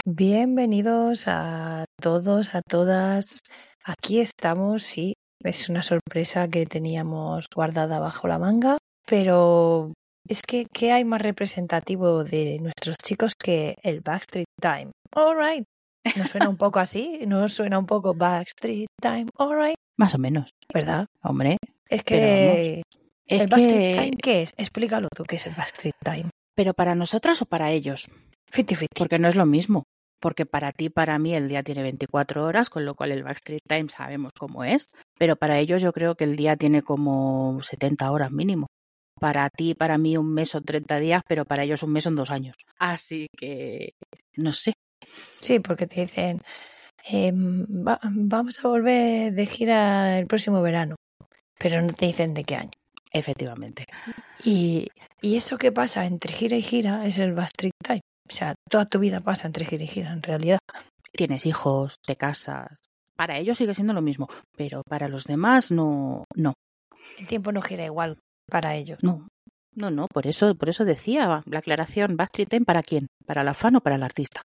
Bienvenidos a todos, a todas. Aquí estamos, sí, es una sorpresa que teníamos guardada bajo la manga, pero es que, ¿qué hay más representativo de nuestros chicos que el Backstreet Time? All right. ¿No suena un poco así? ¿No suena un poco Backstreet Time? All right. Más o menos, ¿Verdad? hombre. Es Pero vamos, que... es ¿El Backstreet que... Time qué es? Explícalo tú, ¿qué es el Backstreet Time? ¿Pero para nosotras o para ellos? 50-50. Porque no es lo mismo. Porque para ti, para mí, el día tiene 24 horas, con lo cual el Backstreet Time sabemos cómo es. Pero para ellos yo creo que el día tiene como 70 horas mínimo. Para ti, para mí, un mes son 30 días, pero para ellos un mes son 2 años. Así que, no sé. Sí, porque te dicen, vamos a volver de gira el próximo verano, pero no te dicen de qué año. Efectivamente. Y eso que pasa entre gira y gira es el Backstreet Time. O sea, toda tu vida pasa entre gira y gira, en realidad. Tienes hijos, te casas. Para ellos sigue siendo lo mismo, pero para los demás no. El tiempo no gira igual para ellos. No, por eso decía la aclaración, Backstreet Time, ¿para quién? ¿Para la fan o para el artista?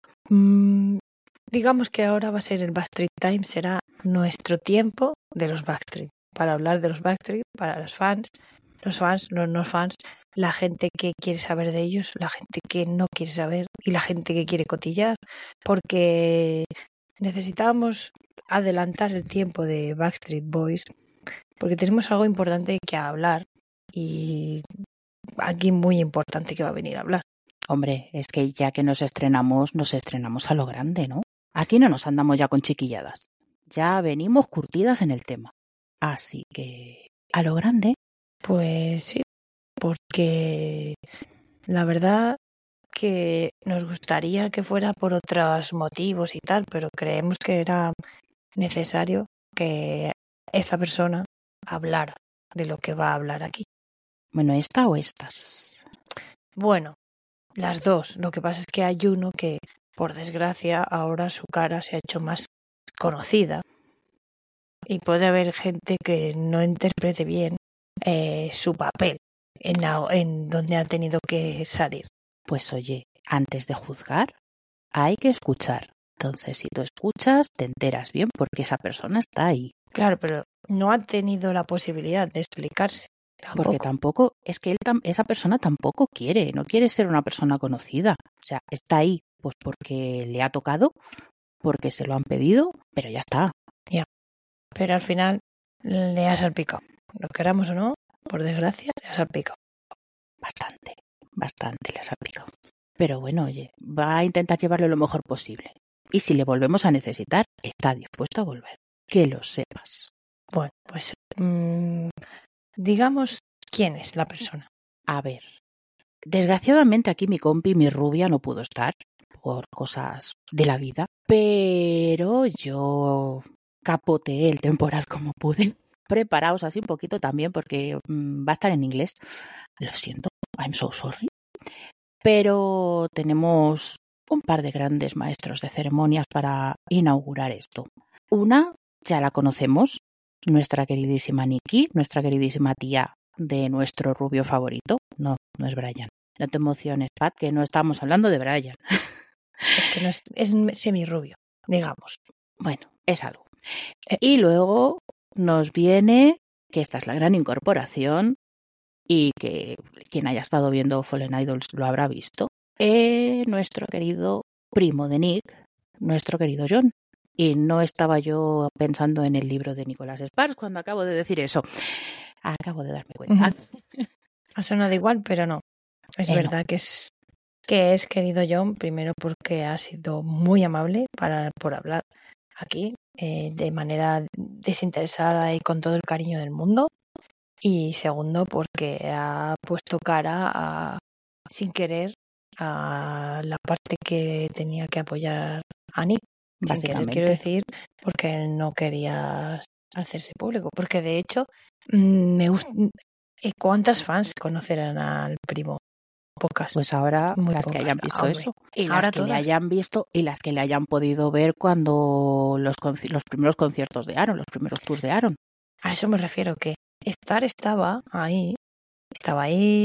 Digamos que ahora va a ser el Backstreet Time, será nuestro tiempo de los Backstreet, para hablar de los Backstreet, para los fans, los fans, la gente que quiere saber de ellos, la gente que no quiere saber y la gente que quiere cotillar, porque necesitamos adelantar el tiempo de Backstreet Boys, porque tenemos algo importante que hablar y alguien muy importante que va a venir a hablar. Hombre, es que ya que nos estrenamos a lo grande, ¿no? Aquí no nos andamos ya con chiquilladas. Ya venimos curtidas en el tema. Así que, a lo grande. Pues sí, porque la verdad que nos gustaría que fuera por otros motivos y tal, pero creemos que era necesario que esta persona hablara de lo que va a hablar aquí. Bueno, ¿esta o estas? Bueno, las dos. Lo que pasa es que hay uno que, por desgracia, ahora su cara se ha hecho más conocida y puede haber gente que no interprete bien su papel en donde ha tenido que salir. Pues oye, antes de juzgar, hay que escuchar. Entonces, si tú escuchas, te enteras bien porque esa persona está ahí. Claro, pero no ha tenido la posibilidad de explicarse. Porque tampoco, es que esa persona tampoco no quiere ser una persona conocida. O sea, está ahí pues porque le ha tocado, porque se lo han pedido, pero ya está. Ya. Pero al final le ha salpicado. Lo queramos o no, por desgracia, le ha salpicado. Bastante le ha salpicado. Pero bueno, oye, va a intentar llevarlo lo mejor posible. Y si le volvemos a necesitar, está dispuesto a volver. Que lo sepas. Bueno, pues digamos quién es la persona. A ver, desgraciadamente aquí mi compi, mi rubia, no pudo estar por cosas de la vida, pero yo capoteé el temporal como pude. Preparaos así un poquito también porque va a estar en inglés. Lo siento, I'm so sorry. Pero tenemos un par de grandes maestros de ceremonias para inaugurar esto. Una, ya la conocemos, nuestra queridísima Nikki, nuestra queridísima tía de nuestro rubio favorito. No es Brian. No te emociones, Pat, que no estamos hablando de Brian. Es que no es semirrubio, digamos. Bueno, es algo. Y luego nos viene, que esta es la gran incorporación, y que quien haya estado viendo Fallen Idols lo habrá visto, nuestro querido primo de Nick, nuestro querido John. Y no estaba yo pensando en el libro de Nicholas Sparks cuando acabo de decir eso. Acabo de darme cuenta. Ha sonado igual, pero no. Es verdad no. que es querido John, primero porque ha sido muy amable por hablar aquí de manera desinteresada y con todo el cariño del mundo. Y segundo, porque ha puesto cara sin querer a la parte que tenía que apoyar a Nick. Sin querer, quiero decir, porque él no quería hacerse público. Porque de hecho, me gusta. ¿Cuántas fans conocerán al primo? Pocas. Pues ahora muy las pocas. Que hayan visto eso. Y ahora las que todas. le hayan visto y las que le hayan podido ver cuando los primeros conciertos de Aaron, los primeros tours de Aaron. A eso me refiero, que Star estaba ahí,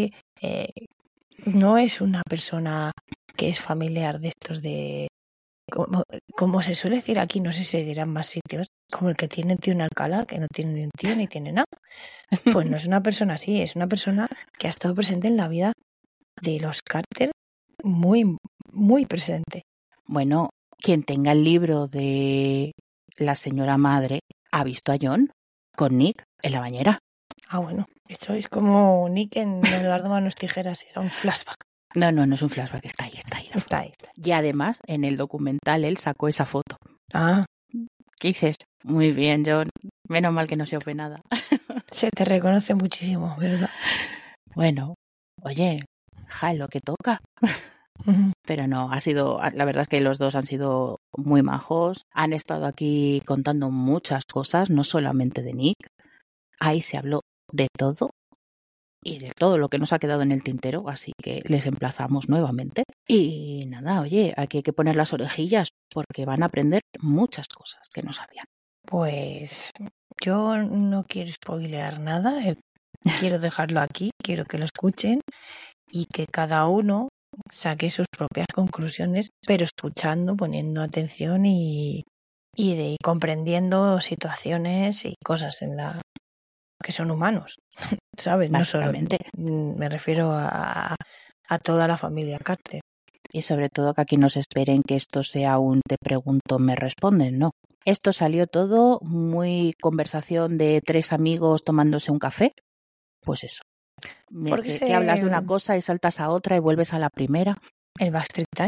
no es una persona que es familiar de estos de como se suele decir aquí, no sé si se dirán más sitios, como el que tiene tío en Alcalá, que no tiene ni un tío ni tiene nada. Pues no es una persona así, es una persona que ha estado presente en la vida de los Carter, muy, muy presente. Bueno, quien tenga el libro de la señora madre ha visto a John con Nick en la bañera. Ah, bueno, esto es como Nick en Eduardo Manos Tijeras, era un flashback. No es un flashback, está ahí. Está ahí. Y además, en el documental él sacó esa foto. Ah, ¿Qué dices? Muy bien, John. Menos mal que no se ope nada. se te reconoce muchísimo, ¿verdad? Bueno, oye, ja, lo que toca. Pero no, la verdad es que los dos han sido muy majos. Han estado aquí contando muchas cosas, no solamente de Nick. Ahí se habló de todo y de todo lo que nos ha quedado en el tintero, así que les emplazamos nuevamente. Y nada, oye, aquí hay que poner las orejillas porque van a aprender muchas cosas que no sabían. Pues yo no quiero spoilear nada, quiero dejarlo aquí, quiero que lo escuchen y que cada uno saque sus propias conclusiones, pero escuchando, poniendo atención y comprendiendo situaciones y cosas que son humanos, ¿sabes? No solo, me refiero a toda la familia Carter. Y sobre todo que aquí no se esperen que esto sea un te pregunto, me responden, no. Esto salió todo muy conversación de 3 amigos tomándose un café. Pues eso. Que hablas de una cosa y saltas a otra y vuelves a la primera. El Backstreet Time.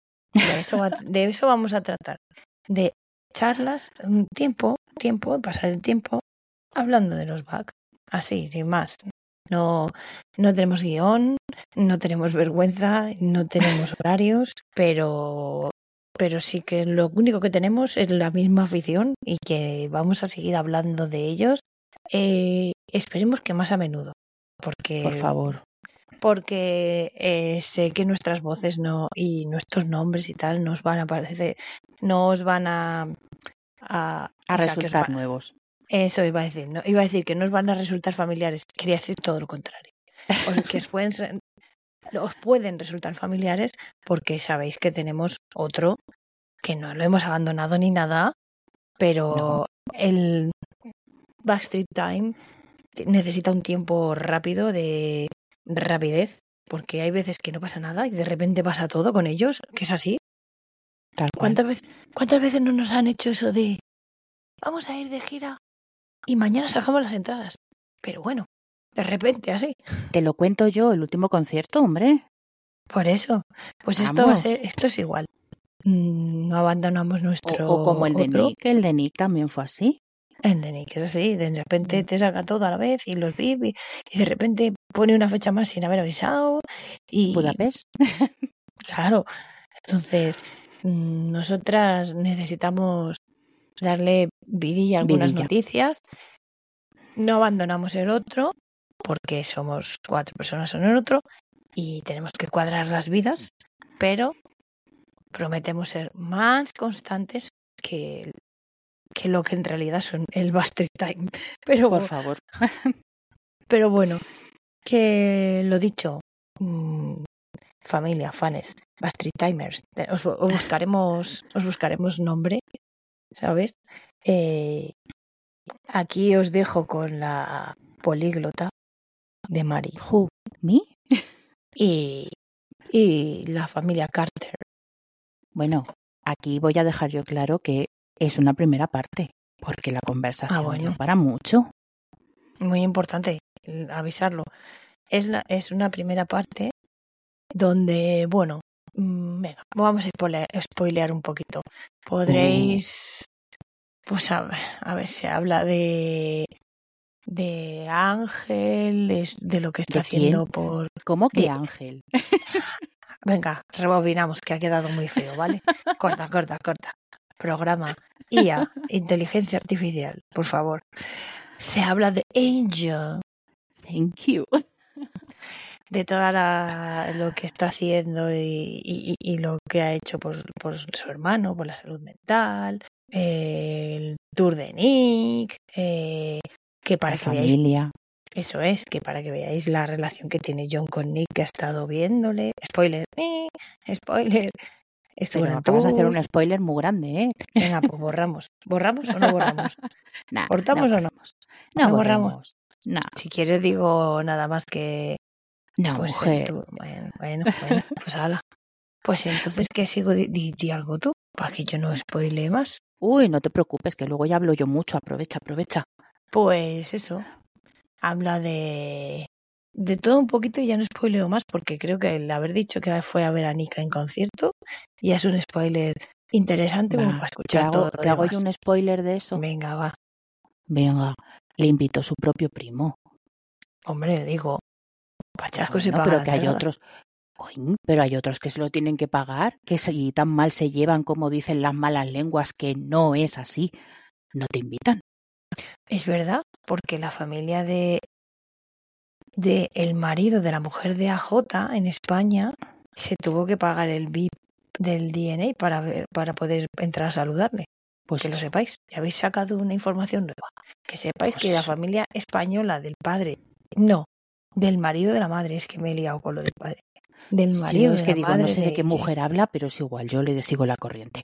De eso vamos a tratar. De charlas, pasar el tiempo hablando de los Back. Así, sin más. No tenemos guión, no tenemos vergüenza, no tenemos horarios, pero sí que lo único que tenemos es la misma afición y que vamos a seguir hablando de ellos. Esperemos que más a menudo. Porque, por favor. Porque sé que nuestras voces y nuestros nombres y tal nos van a resultar nuevos. Eso iba a decir, ¿no? Iba a decir que no os van a resultar familiares. Quería decir todo lo contrario. Que os pueden resultar familiares porque sabéis que tenemos otro que no lo hemos abandonado ni nada, pero el Backstreet Time necesita un tiempo rápido de rapidez, porque hay veces que no pasa nada y de repente pasa todo con ellos, que es así. ¿Cuántas veces no nos han hecho eso de vamos a ir de gira y mañana sacamos las entradas? Pero bueno, de repente así. Te lo cuento yo, el último concierto, hombre. Por eso, pues esto es igual. No abandonamos nuestro o como el de Nick, el de Nick también fue así. El de Nick es así, de repente te saca todo a la vez y los vi y de repente pone una fecha más sin haber avisado y Budapest. Claro, entonces nosotras necesitamos darle vidilla a algunas noticias. No abandonamos el otro porque somos 4 personas en el otro y tenemos que cuadrar las vidas, pero prometemos ser más constantes que lo que en realidad son el Backstreet Time. Pero, por favor. Pero bueno, que lo dicho, familia, fans, Backstreet Timers, os buscaremos nombre, ¿sabes? Aquí os dejo con la políglota de Mari. Who? ¿Me? Y la familia Carter. Bueno, aquí voy a dejar yo claro que es una primera parte, porque la conversación dio para mucho. Muy importante avisarlo. Es una primera parte donde, bueno, venga, vamos a spoilear un poquito. Podréis, pues a ver, se habla de Ángel, de lo que está haciendo por... ¿Cómo que Ángel? Venga, rebobinamos, que ha quedado muy feo, ¿vale? Corta. Programa IA, inteligencia artificial, por favor. Se habla de Angel. Thank you. De toda lo que está haciendo y lo que ha hecho por su hermano, por la salud mental, el tour de Nick, que para que familia. Veáis, eso es, que para que veáis la relación que tiene John con Nick, que ha estado viéndole, spoiler, Estuvo Pero en el acabas de hacer tour. un spoiler muy grande, ¿eh? Venga, pues borramos. ¿Borramos o no borramos? Nah, ¿Cortamos no o no? borremos. No ¿No borramos? borremos. No, Si quieres digo nada más que no, pues el mujer. tour. Bueno, pues ala. Pues entonces, ¿qué sigo? Di algo tú, para que yo no spoile más. Uy, no te preocupes, que luego ya hablo yo mucho. Aprovecha. Pues eso, habla de todo un poquito y ya no spoileo más, porque creo que el haber dicho que fue a ver a Nika en concierto ya es un spoiler interesante como para Va, escuchar todo lo te hago yo demás. un spoiler de eso. Venga, va. Venga, le invitó su propio primo. Hombre, digo, Pachasco se Bueno, paga pero la que hay entrada. otros. Coño, pero hay otros que se lo tienen que pagar, que si tan mal se llevan como dicen las malas lenguas, que no es así. No te invitan. Es verdad, porque la familia de el marido de la mujer de AJ en España se tuvo que pagar el VIP del DNA para poder entrar a saludarle. Pues Que lo eso, sepáis, ya habéis sacado una información nueva. Que sepáis pues que la eso. familia española del padre, no, del marido de la madre, es que me he liado con lo del padre, del marido Yo es de que la digo, no madre sé de de qué AJ. mujer habla, pero es igual, yo le sigo la corriente.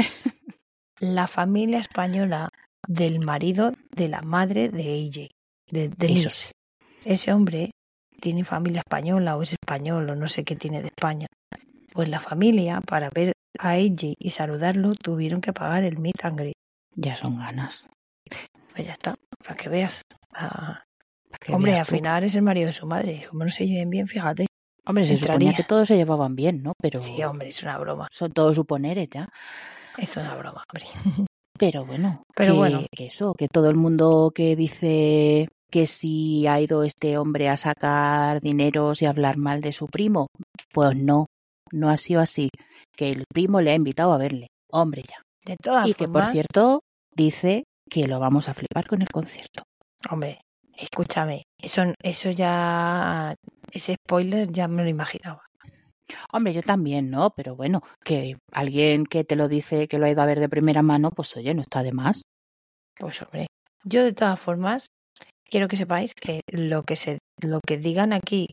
La familia española del marido de la madre de AJ, de Eso Denise. sí. Ese hombre tiene familia española o es español o no sé qué tiene de España. Pues la familia, para ver a AJ y saludarlo, tuvieron que pagar el meet and greet. Ya son ganas. Pues ya está, para que veas. Ah, Para que hombre, veas al tú. final es el marido de su madre. Como no se lleven bien, fíjate. Hombre, se suponía que todos se llevaban bien, ¿no? Pero Sí, hombre, es una broma. son todos suponeres ya. Es una broma, hombre. Pero bueno, Pero bueno, que eso, que todo el mundo que dice que si ha ido este hombre a sacar dineros y hablar mal de su primo, pues no ha sido así. Que el primo le ha invitado a verle. Hombre, ya. de todas Y que, por formas, cierto, dice que lo vamos a flipar con el concierto. hombre, escúchame, eso ya, ese spoiler ya me lo imaginaba. Hombre, yo también, ¿no? Pero bueno, que alguien que te lo dice, que lo ha ido a ver de primera mano, pues oye, no está de más. Pues hombre, yo de todas formas quiero que sepáis que lo que digan aquí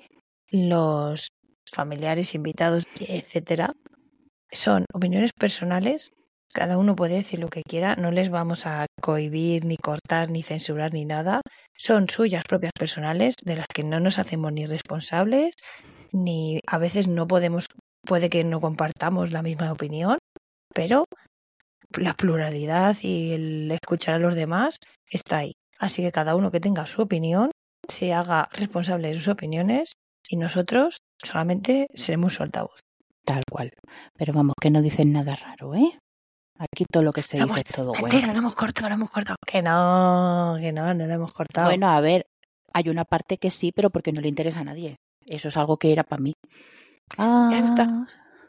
los familiares, invitados, etcétera, son opiniones personales. Cada uno puede decir lo que quiera, no les vamos a cohibir, ni cortar, ni censurar, ni nada. Son suyas propias personales, de las que no nos hacemos ni responsables, ni a veces no podemos, puede que no compartamos la misma opinión, pero la pluralidad y el escuchar a los demás está ahí. Así que cada uno que tenga su opinión se haga responsable de sus opiniones y nosotros solamente seremos su altavoz. Tal cual. Pero vamos, que no dicen nada raro, ¿eh? Aquí todo lo que se dice es todo bueno. Mentira, lo hemos cortado. Que no lo hemos cortado. Bueno, a ver, hay una parte que sí, pero porque no le interesa a nadie. Eso es algo que era para mí. Ya está.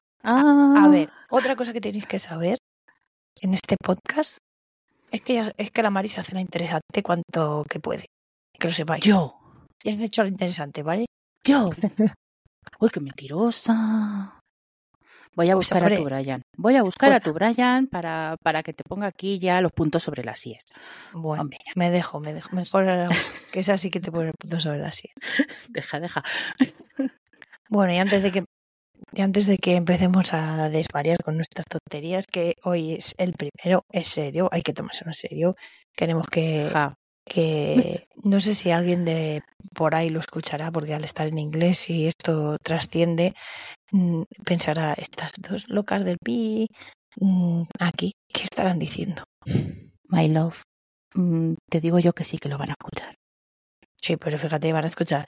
A ver, otra cosa que tenéis que saber en este podcast es que la Mari se hace la interesante cuanto que puede. Que lo sepáis. Yo. Ya has hecho la interesante, ¿vale? Yo. Uy, qué mentirosa. Voy a buscar a tu Brian. Voy a buscar a tu Brian para que te ponga aquí ya los puntos sobre las IES. Bueno, hombre, ya. me dejo. Mejor que esa sí que te pone el punto sobre las IES. Deja. Bueno, y antes de que empecemos a desvariar con nuestras tonterías, que hoy es el primero, es serio, hay que tomárselo en serio. Queremos que no sé si alguien de por ahí lo escuchará, porque al estar en inglés, si esto trasciende, pensará, estas dos locas del pi aquí, ¿qué estarán diciendo? My love, te digo yo que sí que lo van a escuchar. Sí, pero fíjate, van a escuchar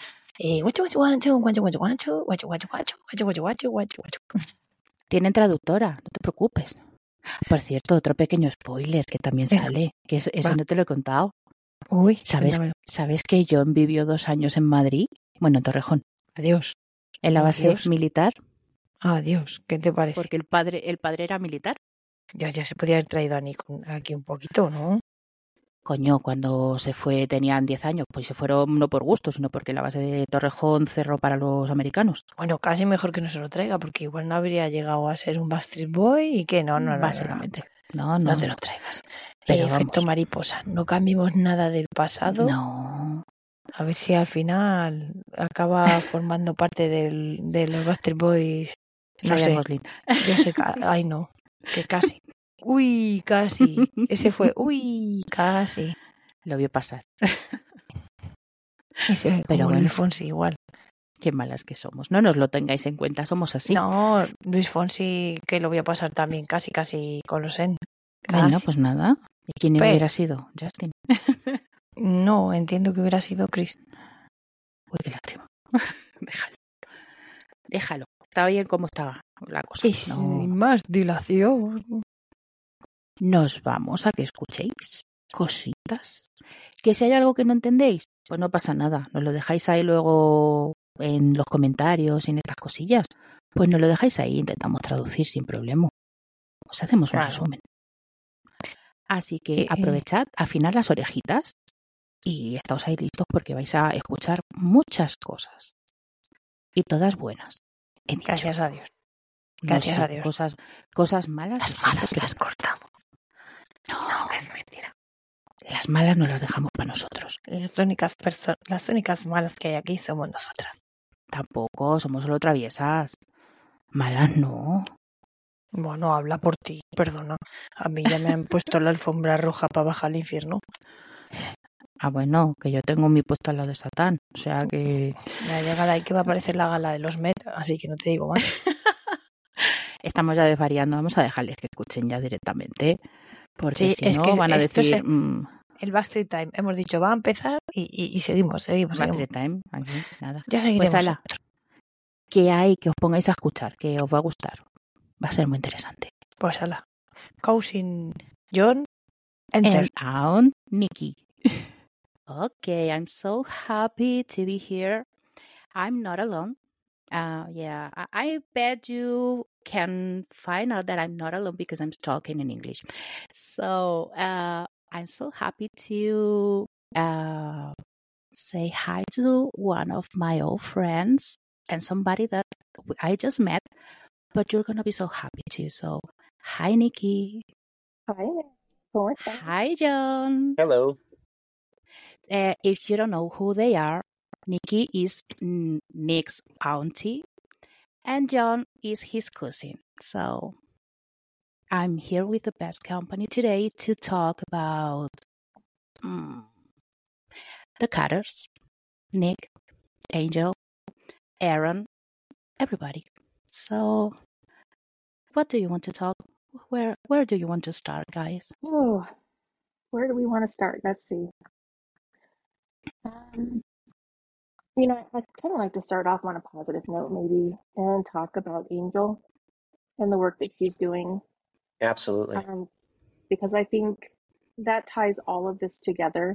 tienen traductora, no te preocupes. Por cierto, otro pequeño spoiler que también sale, que eso no te lo he contado. Uy, ¿Sabes que John vivió 2 años en Madrid? Bueno, en Torrejón. Adiós. En la base militar. Adiós, ¿qué te parece? Porque el padre era militar. Ya se podía haber traído a Nick aquí un poquito, ¿no? Coño, cuando se fue tenían 10 años, pues se fueron no por gusto, sino porque la base de Torrejón cerró para los americanos. Bueno, casi mejor que no se lo traiga, porque igual no habría llegado a ser un Backstreet Boy y que no. Básicamente. No te lo traigas. Pero efecto mariposa, no cambiemos nada del pasado. No. A ver si al final acaba formando parte de los Backstreet Boys No Ryan sé, Gosling. yo sé, ay no, que casi. Uy, casi. Ese fue, uy, casi. Lo vio pasar. Y se ve Pero como bueno, Luis Fonsi igual. qué malas que somos. No nos lo tengáis en cuenta, somos así. No, Luis Fonsi que lo voy a pasar también casi con los N. Bueno, Casi. pues nada. ¿Y quién Pero hubiera sido? Justin. no, entiendo que hubiera sido Chris. Uy, qué lástima. Déjalo. Déjalo. Estaba bien como estaba la cosa. Y sin más dilación. Nos vamos a que escuchéis cositas. Que si hay algo que no entendéis, pues no pasa nada. Nos lo dejáis ahí luego en los comentarios y en estas cosillas. Pues nos lo dejáis ahí, intentamos traducir sin problema. Os hacemos un resumen. Así que aprovechad, afinad las orejitas y estáos ahí listos porque vais a escuchar muchas cosas. Y todas buenas. Gracias a Dios. Gracias a Dios. Cosas malas. Las malas las cortamos. No, es mentira. Las malas no las dejamos para nosotros. Las únicas malas que hay aquí somos nosotras. Tampoco, somos solo traviesas. Malas no. Bueno, habla por ti, perdona. A mí ya me han puesto la alfombra roja para bajar al infierno. Ah, bueno, que yo tengo mi puesto al lado de Satán. O sea que... Me ha llegado ahí que va a aparecer la gala de los Met, así que no te digo más. Estamos ya desvariando. Vamos a dejarles que escuchen ya directamente. Porque sí, si es no que van a decir... Es el Backstreet Time. Hemos dicho, va a empezar y seguimos. Backstreet Time, aquí, nada. Ya seguiremos. Pues ala, que hay que os pongáis a escuchar, que os va a gustar. Va a ser muy interesante. Pues ala. Cousin John, And enter. out, Nikki. Okay, I'm so happy to be here. I'm not alone. Yeah, I bet you can find out that I'm not alone because I'm talking in English. So I'm so happy to say hi to one of my old friends and somebody that I just met, but you're going to be so happy too. So, hi, Nikki. Hi. Hi, John. Hello. If you don't know who they are, Nikki is Nick's auntie, and John is his cousin. So I'm here with the best company today to talk about the Cutters, Nick, Angel, Aaron, everybody. So what do you want to talk? Where do you want to start, guys? Oh, where do we want to start? Let's see. I'd kind of like to start off on a positive note, maybe, and talk about Angel and the work that she's doing. Absolutely. Because I think that ties all of this together.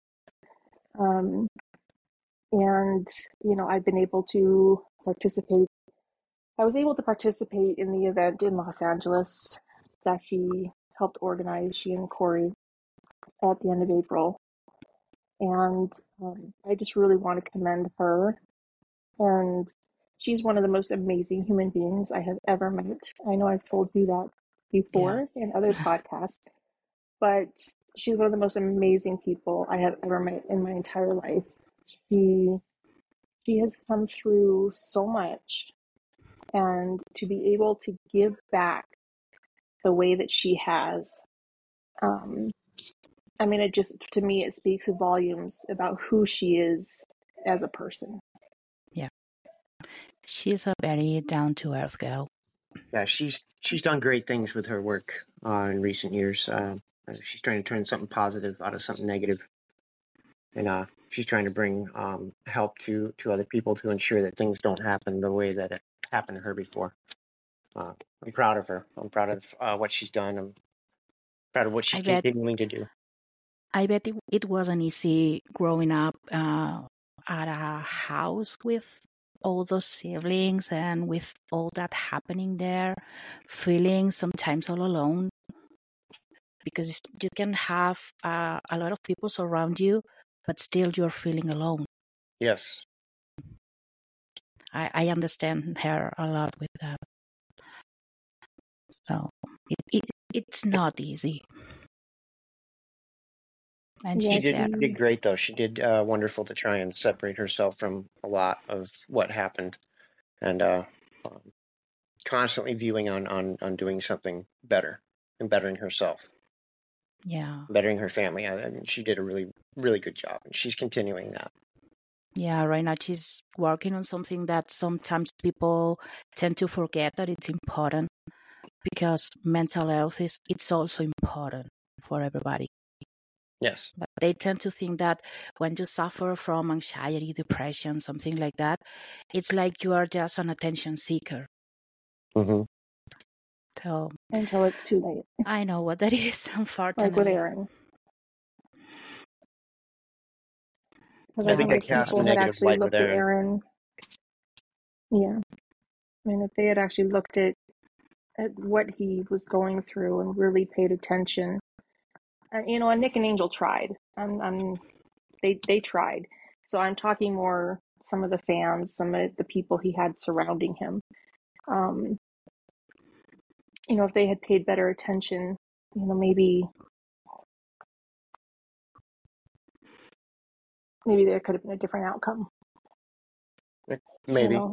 And, I've been able to participate. I was able to participate in the event in Los Angeles that she helped organize, she and Corey, at the end of April. And I just really want to commend her. And she's one of the most amazing human beings I have ever met. I know I've told you that before in other podcasts, but she's one of the most amazing people I have ever met in my entire life. She has come through so much, and to be able to give back the way that she has, it just, to me, it speaks volumes about who she is as a person. Yeah. She's a very down-to-earth girl. Yeah, she's done great things with her work in recent years. She's trying to turn something positive out of something negative. And she's trying to bring help to other people to ensure that things don't happen the way that it happened to her before. I'm proud of her. I'm proud of what she's done. I'm proud of what she's continuing to do. I bet it wasn't easy growing up at a house with all those siblings and with all that happening there, feeling sometimes all alone. Because you can have a lot of people surround you, but still you're feeling alone. Yes. I understand her a lot with that. So it's not easy. And she did great, though. She did wonderful to try and separate herself from a lot of what happened. And constantly viewing on doing something better and bettering herself, Yeah. bettering her family. I mean, she did a really, really good job, and she's continuing that. Yeah, right now she's working on something that sometimes people tend to forget that it's important, because mental health it's also important for everybody. Yes. But they tend to think that when you suffer from anxiety, depression, something like that, it's like you are just an attention seeker. Mm-hmm. So Until it's too late. I know what that is, Like with unfortunately. Aaron. Because I I think think I if cast a people had negative actually light with looked at Aaron. Aaron, yeah. I mean, if they had actually looked at what he was going through and really paid attention, and and Nick and Angel tried. They tried. So I'm talking more some of the fans, some of the people he had surrounding him. If they had paid better attention, maybe there could have been a different outcome. Maybe.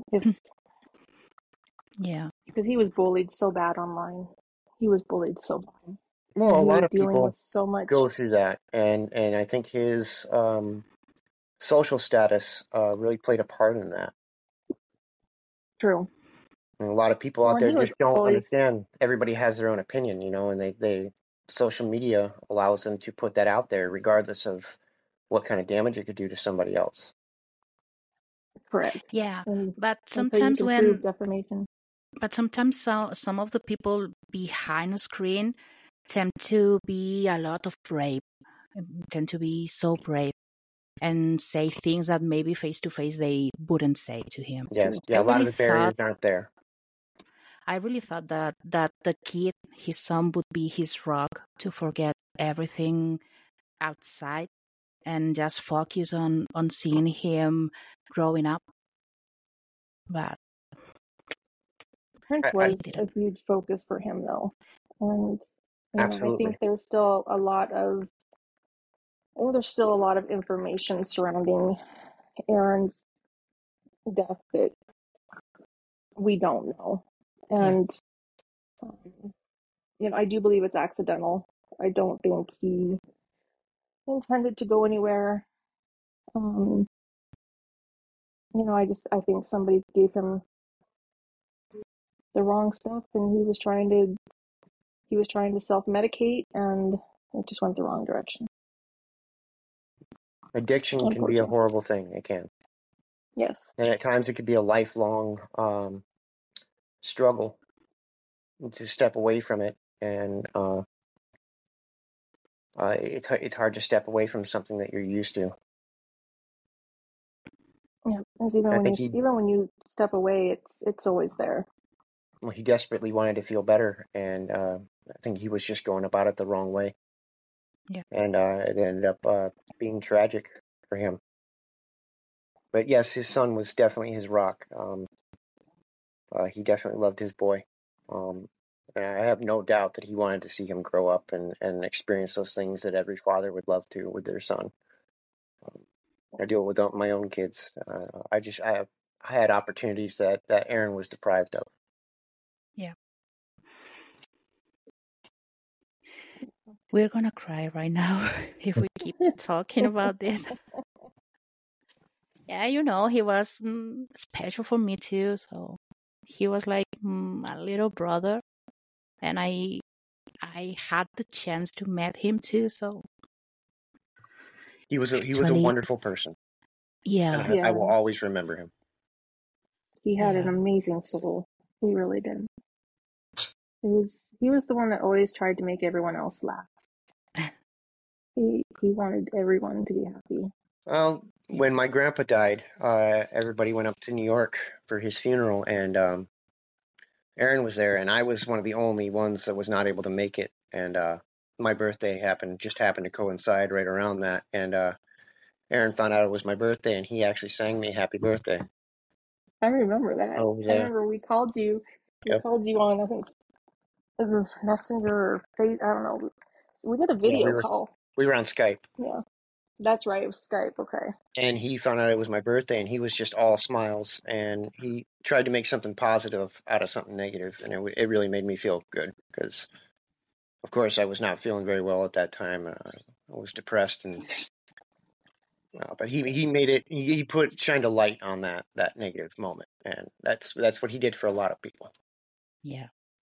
Yeah. Because he was bullied so bad online. He was bullied so bad. Well, And a he lot was of dealing people with so much. go through that, and I think his social status really played a part in that. True. And a lot of people out there he was just don't always understand. Everybody has their own opinion, and they social media allows them to put that out there, regardless of what kind of damage it could do to somebody else. correct. Yeah, And but until you sometimes can prove defamation. But sometimes some of the people behind the screen tend to be a lot of brave, tend to be so brave and say things that maybe face to face they wouldn't say to him. Yes, yeah, a lot of the barriers aren't there. I really thought that the kid, his son, would be his rock to forget everything outside and just focus on seeing him growing up. But Prince was a huge focus for him, though. And Absolutely. I think there's still a lot of information surrounding Aaron's death that we don't know. And I do believe it's accidental. I don't think he intended to go anywhere. I think somebody gave him the wrong stuff, and he was trying to self-medicate, and it just went the wrong direction. Addiction can be a horrible thing. It can. Yes. And at times it could be a lifelong struggle to step away from it, and it's hard to step away from something that you're used to. Yeah, because even when you step away, it's always there. Well, he desperately wanted to feel better, and I think he was just going about it the wrong way. Yeah. And it ended up being tragic for him. But yes, his son was definitely his rock. He definitely loved his boy. And I have no doubt that he wanted to see him grow up and experience those things that every father would love to with their son. I do it with my own kids. I had opportunities that Aaron was deprived of. Yeah. We're gonna cry right now if we keep talking about this. Yeah, he was special for me too. So he was like a little brother, and I had the chance to meet him too. So he was a wonderful person. Yeah, and I will always remember him. He had an amazing soul. He really did. He was the one that always tried to make everyone else laugh. He wanted everyone to be happy. Well, when my grandpa died, everybody went up to New York for his funeral, and Aaron was there, and I was one of the only ones that was not able to make it. And my birthday happened to coincide right around that, and Aaron found out it was my birthday, and he actually sang me "Happy Birthday." I remember that. Oh, yeah. I remember we called you. We called you on, I think, Messenger or Face. I don't know. So we did a video call. We were on Skype. Yeah. That's right. It was Skype. Okay. And he found out it was my birthday, and he was just all smiles, and he tried to make something positive out of something negative, and it really made me feel good because, of course, I was not feeling very well at that time. I was depressed, and but he made it. He shined a light on that negative moment, and that's what he did for a lot of people. Yeah.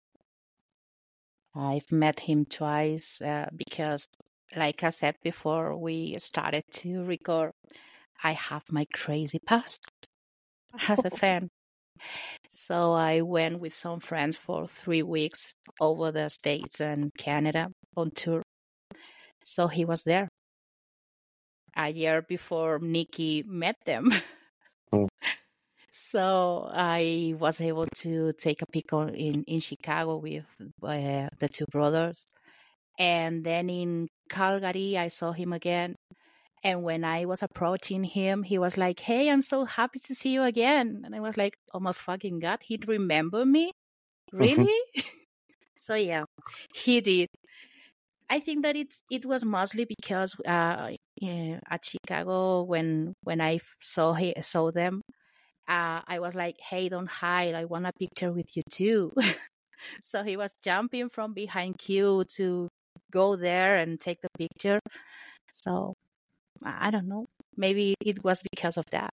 I've met him twice because, like I said before we started to record, I have my crazy past as a fan. So I went with some friends for 3 weeks over the States and Canada on tour. So he was there a year before Nikki met them. Mm. So I was able to take a pic in Chicago with the two brothers. And then in Calgary, I saw him again. And when I was approaching him, he was like, "Hey, I'm so happy to see you again." And I was like, "Oh my fucking God, he'd remember me? Really?" So yeah, he did. I think that it was mostly because at Chicago when I saw them, I was like, "Hey, don't hide. I want a picture with you too." So he was jumping from behind Q to go there and take the picture. So I don't know. Maybe it was because of that.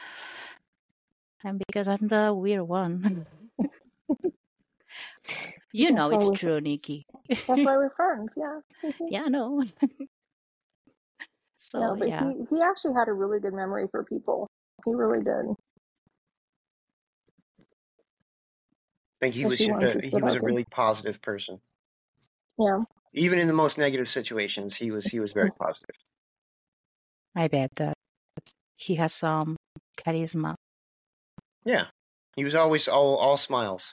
And because I'm the weird one. You know it's true, Nikki. That's why we're friends, yeah. Yeah, no. So, but yeah. he actually had a really good memory for people. He really did. I think he was a really positive person. Yeah. Even in the most negative situations, he was very positive. I bet that he has some charisma. Yeah. He was always all smiles.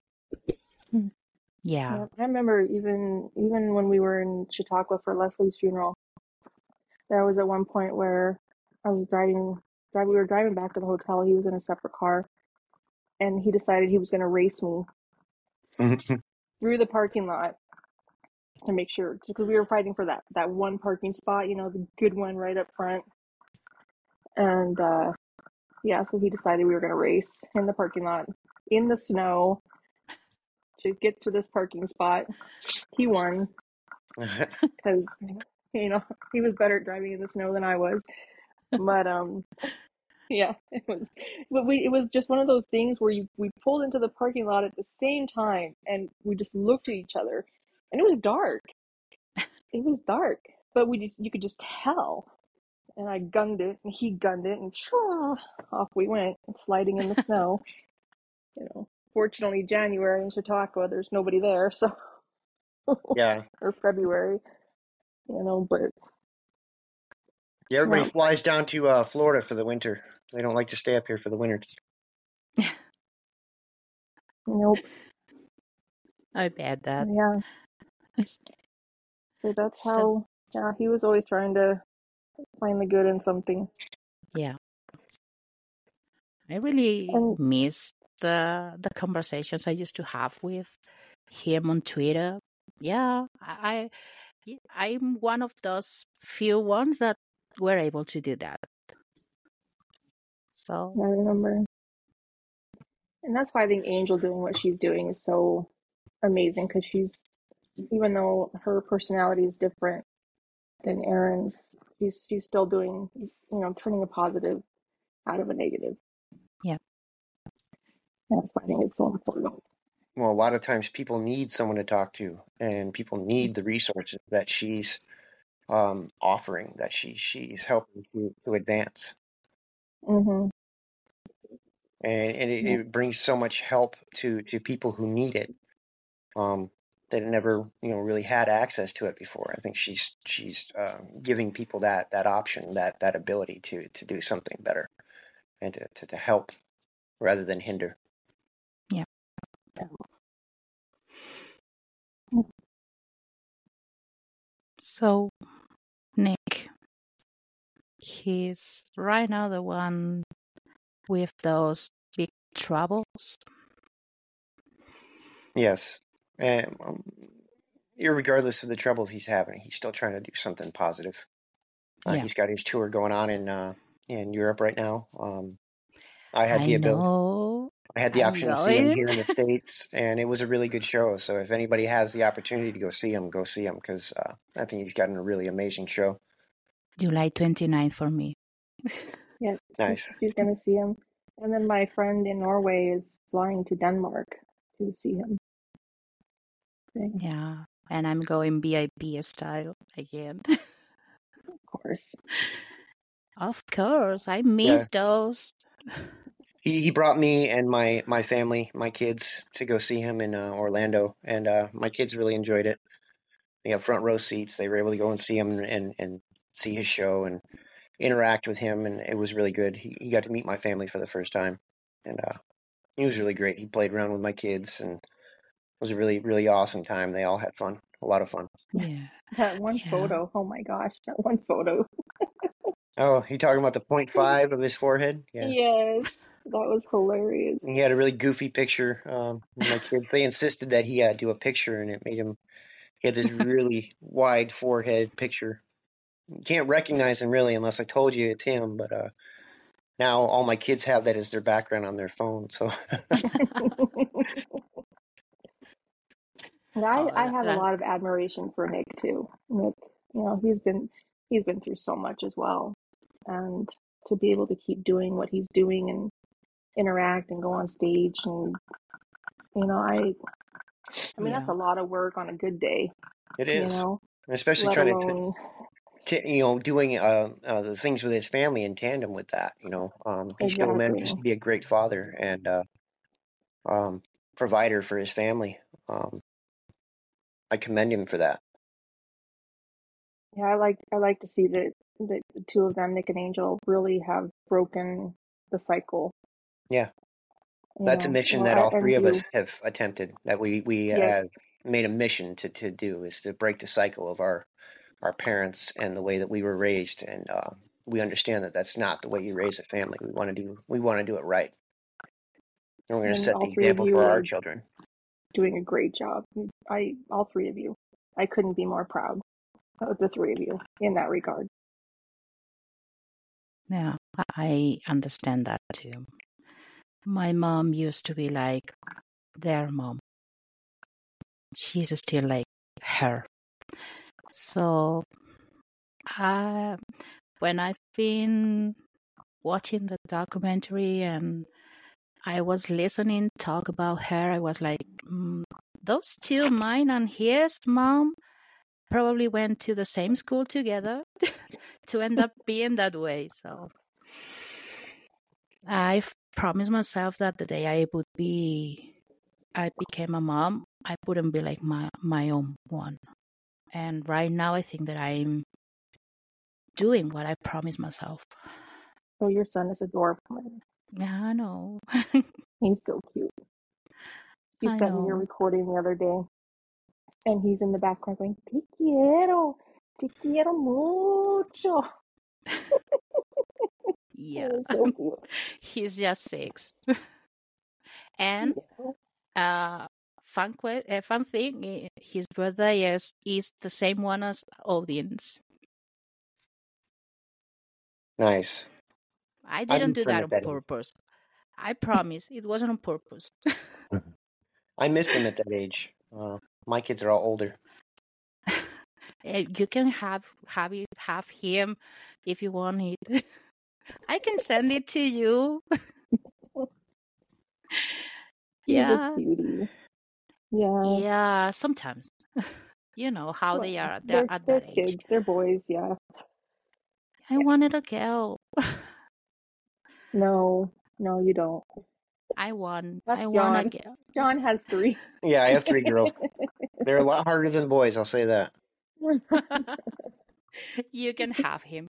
Yeah. I remember even when we were in Chautauqua for Leslie's funeral, there was at one point where I was we were driving back to the hotel. He was in a separate car, and he decided he was going to race me through the parking lot to make sure, because we were fighting for that one parking spot, the good one right up front. And so he decided we were going to race in the parking lot in the snow to get to this parking spot. He won because he was better at driving in the snow than I was. But yeah, it was just one of those things where we pulled into the parking lot at the same time, and we just looked at each other, and it was dark. It was dark, but you could just tell. And I gunned it, and he gunned it, and off we went, sliding in the snow. Fortunately, January in Chautauqua, there's nobody there, so yeah. Or February, but yeah, everybody flies down to Florida for the winter. They don't like to stay up here for the winter. Nope. I bet that. Yeah. So that's how. Yeah, he was always trying to find the good in something. Yeah. I really miss the conversations I used to have with him on Twitter. Yeah, I'm one of those few ones that were able to do that. So I remember. And that's why I think Angel doing what she's doing is so amazing, because even though her personality is different than Erin's, she's still doing, turning a positive out of a negative. Yeah. That's why I think it's so important. Well, a lot of times people need someone to talk to, and people need the resources that she's offering, that she's helping to advance. Mm-hmm. And it brings so much help to people who need it, that never really had access to it before. I think she's giving people that option, that ability to do something better, and to help rather than hinder. Yeah. So Nick, he's right now the one with those big troubles. Yes, and irregardless of the troubles he's having, he's still trying to do something positive. Yeah. He's got his tour going on in Europe right now. I had I the ability. know. I had the I'm option to see him going. here in the States, and it was a really good show. So if anybody has the opportunity to go see him because I think he's got a really amazing show. July 29th for me. Yeah, Nice. she's going to see him. And then my friend in Norway is flying to Denmark to see him. Yeah. And I'm going VIP style again. Of course. Of course. I miss those. He brought me and my family, my kids, to go see him in Orlando, and my kids really enjoyed it. They have front row seats. They were able to go and see him and see his show and interact with him, and it was really good. He got to meet my family for the first time, and he was really great. He played around with my kids, and it was a really, really awesome time. They all had fun, a lot of fun. Yeah. That one photo, oh my gosh, that one photo. Oh, you talking about the 0.5 of his forehead? Yeah. Yes, that was hilarious. He had a really goofy picture. My kids, they insisted that he do a picture, and it made him. He had this really wide forehead picture. You can't recognize him really unless I told you it's him. But now all my kids have that as their background on their phone. So I have a lot of admiration for Nick too. Nick, he's been through so much as well, and to be able to keep doing what he's doing and interact and go on stage, and I mean that's a lot of work on a good day. It is, especially let trying alone, doing the things with his family in tandem with that. He still manages to be a great father and provider for his family. I commend him for that. Yeah, I like to see that the two of them, Nick and Angel, really have broken the cycle. Yeah, that's a mission that all three of us have attempted. That we have made a mission to do, is to break the cycle of our parents and the way that we were raised, and we understand that that's not the way you raise a family. We want to do it right. And we're going to set the example for our children. Doing a great job. All three of you. I couldn't be more proud of the three of you in that regard. Yeah, I understand that too. My mom used to be like their mom. She's still like her. So when I've been watching the documentary and I was listening talk about her, I was like, those two, mine and his mom, probably went to the same school together to end up being that way. So I've promised myself that the day I became a mom, I wouldn't be like my own one. And right now I think that I'm doing what I promised myself. Oh, your son is adorable. Yeah, I know. He's so cute. You sent me your recording the other day, and he's in the background going, te quiero mucho. Yeah. So cute. He's just 6. And fun thing, his birthday is the same one as Odin's. Nice. I didn't do that on purpose. I promise it wasn't on purpose. I miss him at that age. My kids are all older. You can have him if you want it. I can send it to you. Yeah. Beauty. Yeah. Yeah, sometimes. You know how they are. They're at that kids. age. They're boys, yeah. I wanted a girl. No, you don't. I want That's a John. girl. John has 3. Yeah, I have 3 girls. They're a lot harder than boys, I'll say that. You can have him.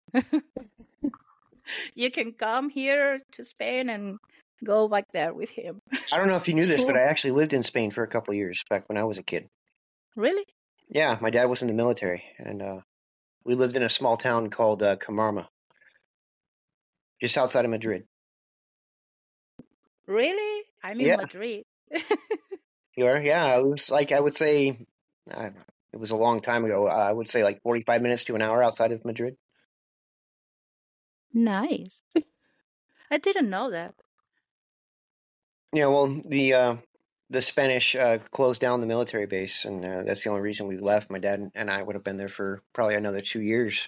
You can come here to Spain and go back there with him. I don't know if you knew this, but I actually lived in Spain for a couple of years back when I was a kid. Really? Yeah, my dad was in the military, and we lived in a small town called Camarma, just outside of Madrid. Really? I'm in Madrid. You are? Yeah, it was like, I would say, it was a long time ago. I would say like 45 minutes to an hour outside of Madrid. Nice. I didn't know that. Yeah, well, the Spanish closed down the military base, and that's the only reason we left. My dad and I would have been there for probably another 2 years.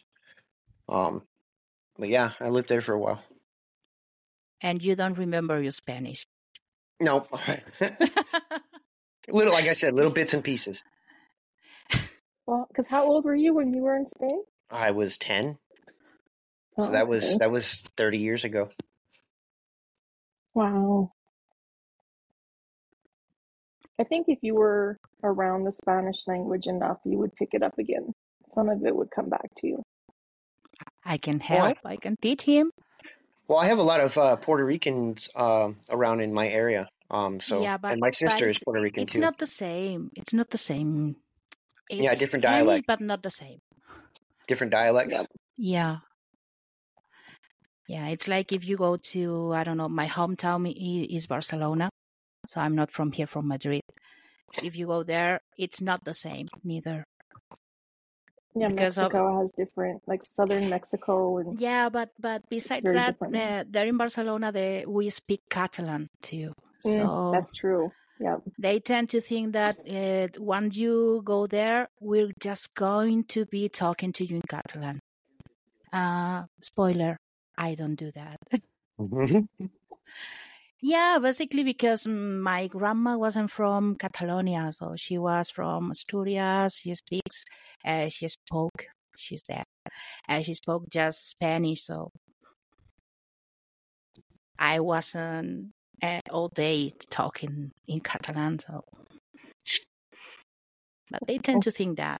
But yeah, I lived there for a while. And you don't remember your Spanish. No, little, like I said, little bits and pieces. Well, because how old were you when you were in Spain? I was 10, so Oh, that okay. was 30 years ago. Wow. I think if you were around the Spanish language enough, you would pick it up again. Some of it would come back to you. I can help. I can teach him. Well, I have a lot of Puerto Ricans around in my area. So, Yeah, but and my sister is it's, Puerto Rican it's too. not the same. It's not the same. It's Yeah, different Spanish, dialect. but not the same. Different dialects. Yep. Yeah. Yeah, it's like if you go to, I don't know, my hometown is Barcelona. So I'm not from here, from Madrid. If you go there, it's not the same, neither. Yeah, Because Mexico has different, like southern Mexico, and yeah, but besides very that, different. there in Barcelona, we speak Catalan too. So That's true. Yeah. they tend to think that once you go there, we're just going to be talking to you in Catalan. Spoiler, I don't do that. Yeah, basically because my grandma wasn't from Catalonia, so she was from Asturias. She's there. She spoke just Spanish, so I wasn't all day talking in Catalan. So, but they tend to think that.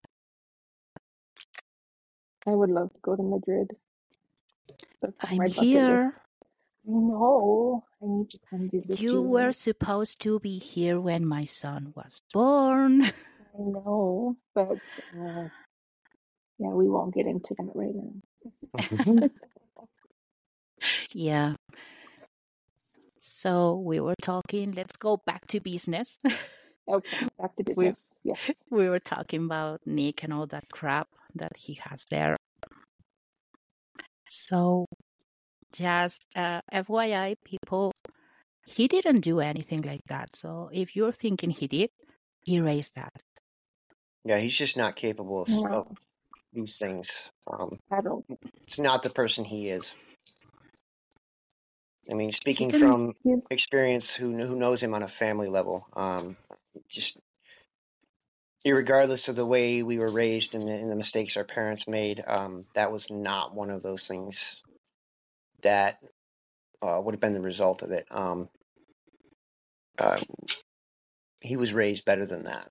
I would love to go to Madrid. That's on I'm my bucket here. list. I know. I need to come visit you. You were supposed to be here when my son was born. I know, but yeah, we won't get into that right now. Yeah. So we were talking. Let's go back to business. Okay, back to business. Yes. We were talking about Nick and all that crap that he has there. So just FYI, people, he didn't do anything like that. So if you're thinking he did, erase that. Yeah, he's just not capable of these things. I don't. It's not the person he is. I mean, speaking from experience, who knows him on a family level, just irregardless of the way we were raised and the mistakes our parents made, that was not one of those things that would have been the result of it. He was raised better than that.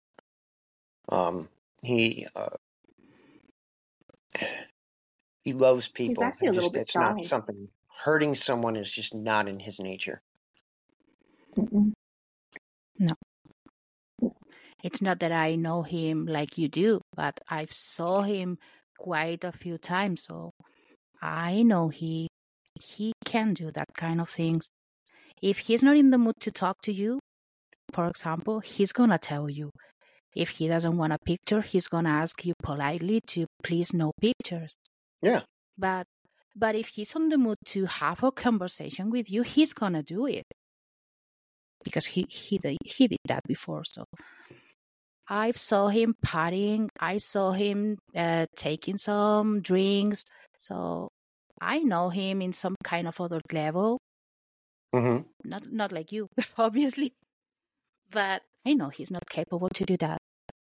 He loves people. He's actually a little bit it's shy. not something. Hurting someone is just not in his nature. Mm-mm. No. It's not that I know him like you do, but I've saw him quite a few times, so I know he can do that kind of things. If he's not in the mood to talk to you, for example, he's gonna tell you. If he doesn't want a picture, he's gonna ask you politely to please no pictures. Yeah. But if he's on the mood to have a conversation with you, he's gonna do it. Because he did that before. So I saw him partying. I saw him taking some drinks. So I know him in some kind of other level. Mm-hmm. Not like you, obviously. But I know he's not capable to do that.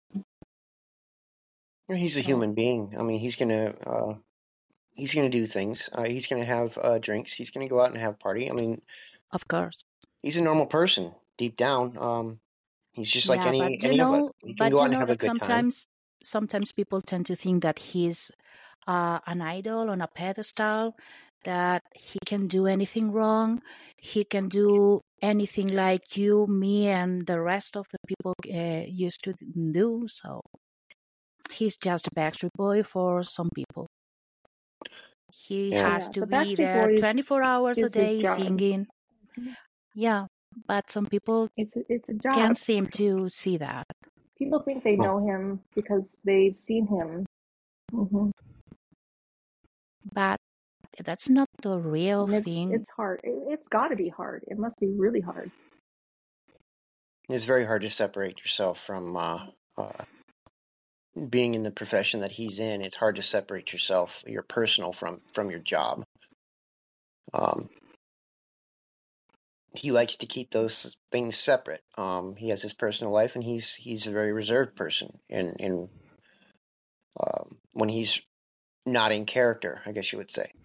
He's a human being. I mean, he's gonna do things. He's gonna have drinks. He's gonna go out and have a party. I mean, of course, he's a normal person deep down. He's just like any of us. He can go out and have a good time. Sometimes people tend to think that he's an idol on a pedestal, that he can do anything wrong. He can do anything like you, me, and the rest of the people used to do. So he's just a Backstreet Boy for some people. He has to be there 24 hours a day singing. Yeah, but some people it's a job. Can't seem to see that. People think they know him because they've seen him. Mm-hmm. But That's not the real And thing. it's hard. It's got to be hard. It must be really hard. It's very hard to separate yourself from being in the profession that he's in. It's hard to separate yourself, your personal, from your job. He likes to keep those things separate. He has his personal life, and he's a very reserved person. And when he's not in character, I guess you would say,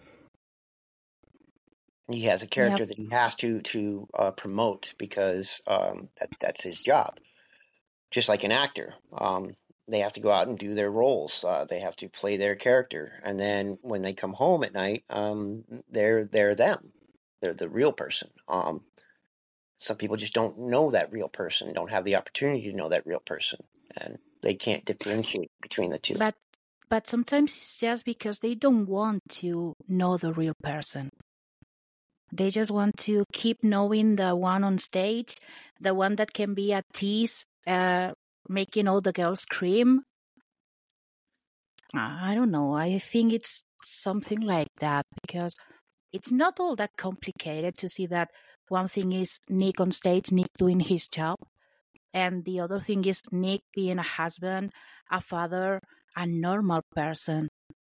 he has a character that he has to promote because that's his job. Just like an actor, they have to go out and do their roles. They have to play their character, and then when they come home at night, they're them. They're the real person. Some people just don't know that real person, don't have the opportunity to know that real person, and they can't differentiate between the two. But sometimes it's just because they don't want to know the real person. They just want to keep knowing the one on stage, the one that can be a tease, making all the girls scream. I don't know. I think it's something like that because it's not all that complicated to see that one thing is Nick on stage, Nick doing his job, and the other thing is Nick being a husband, a father, a normal person.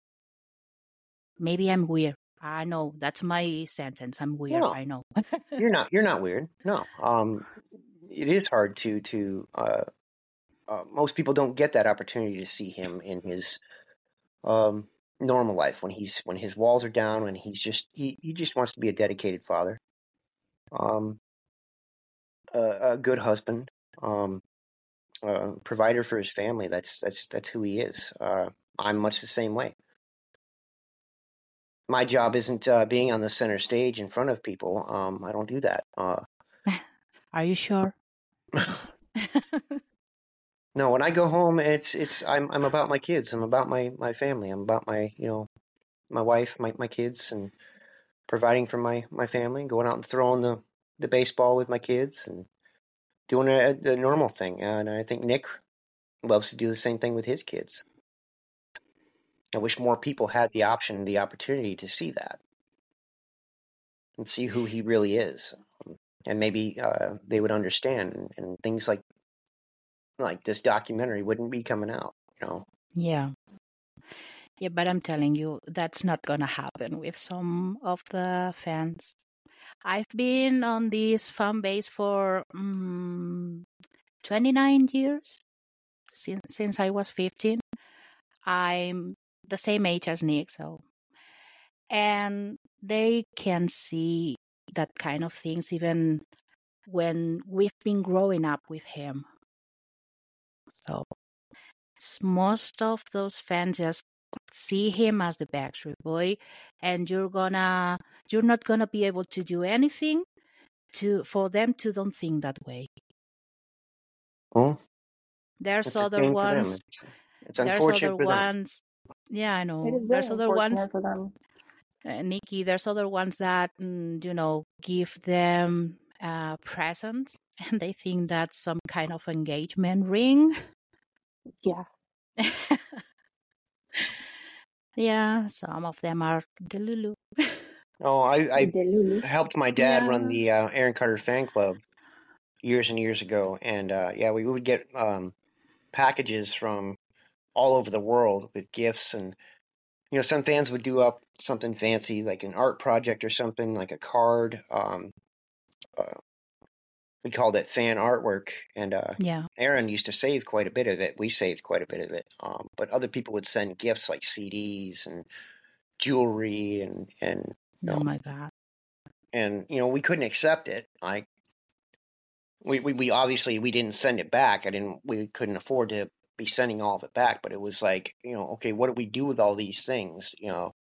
Maybe I'm weird. I know that's my sentence. I'm weird. No, I know. You're not weird. No. It is hard to most people don't get that opportunity to see him in his normal life when his walls are down, when he just wants to be a dedicated father, a good husband, provider for his family. That's who he is. I'm much the same way. My job isn't being on the center stage in front of people. I don't do that. Are you sure? No, when I go home, I'm about my kids. I'm about my family. I'm about my my wife, my kids, and providing for my family. Going out and throwing the baseball with my kids and doing the normal thing. And I think Nick loves to do the same thing with his kids. I wish more people had the option, the opportunity to see that and see who he really is, and maybe they would understand, and things like this documentary wouldn't be coming out. Yeah. Yeah, but I'm telling you, that's not going to happen with some of the fans. I've been on this fan base for 29 years, since I was 15. I'm the same age as Nick, and they can see that kind of things even when we've been growing up with him. So most of those fans just see him as the Backstreet Boy, and you're not gonna be able to do anything for them to don't think that way. Well, there's other ones. It's unfortunate for them. Ones. Yeah, I know. It is There's very other ones. unfortunate for them. Nikki, there's other ones that give them presents, and they think that's some kind of engagement ring. Yeah. Yeah, some of them are Delulu. Oh, I Delulu. helped my dad run the Aaron Carter fan club years and years ago, and we would get packages from all over the world with gifts, and some fans would do up something fancy like an art project or something, like a card. We called it fan artwork, and Aaron used to save quite a bit of it. We saved quite a bit of it, but other people would send gifts like CDs and jewelry, and oh my God. And we couldn't accept it. Like we obviously we didn't send it back. We couldn't afford to be sending all of it back. But it was like, okay, what do we do with all these things?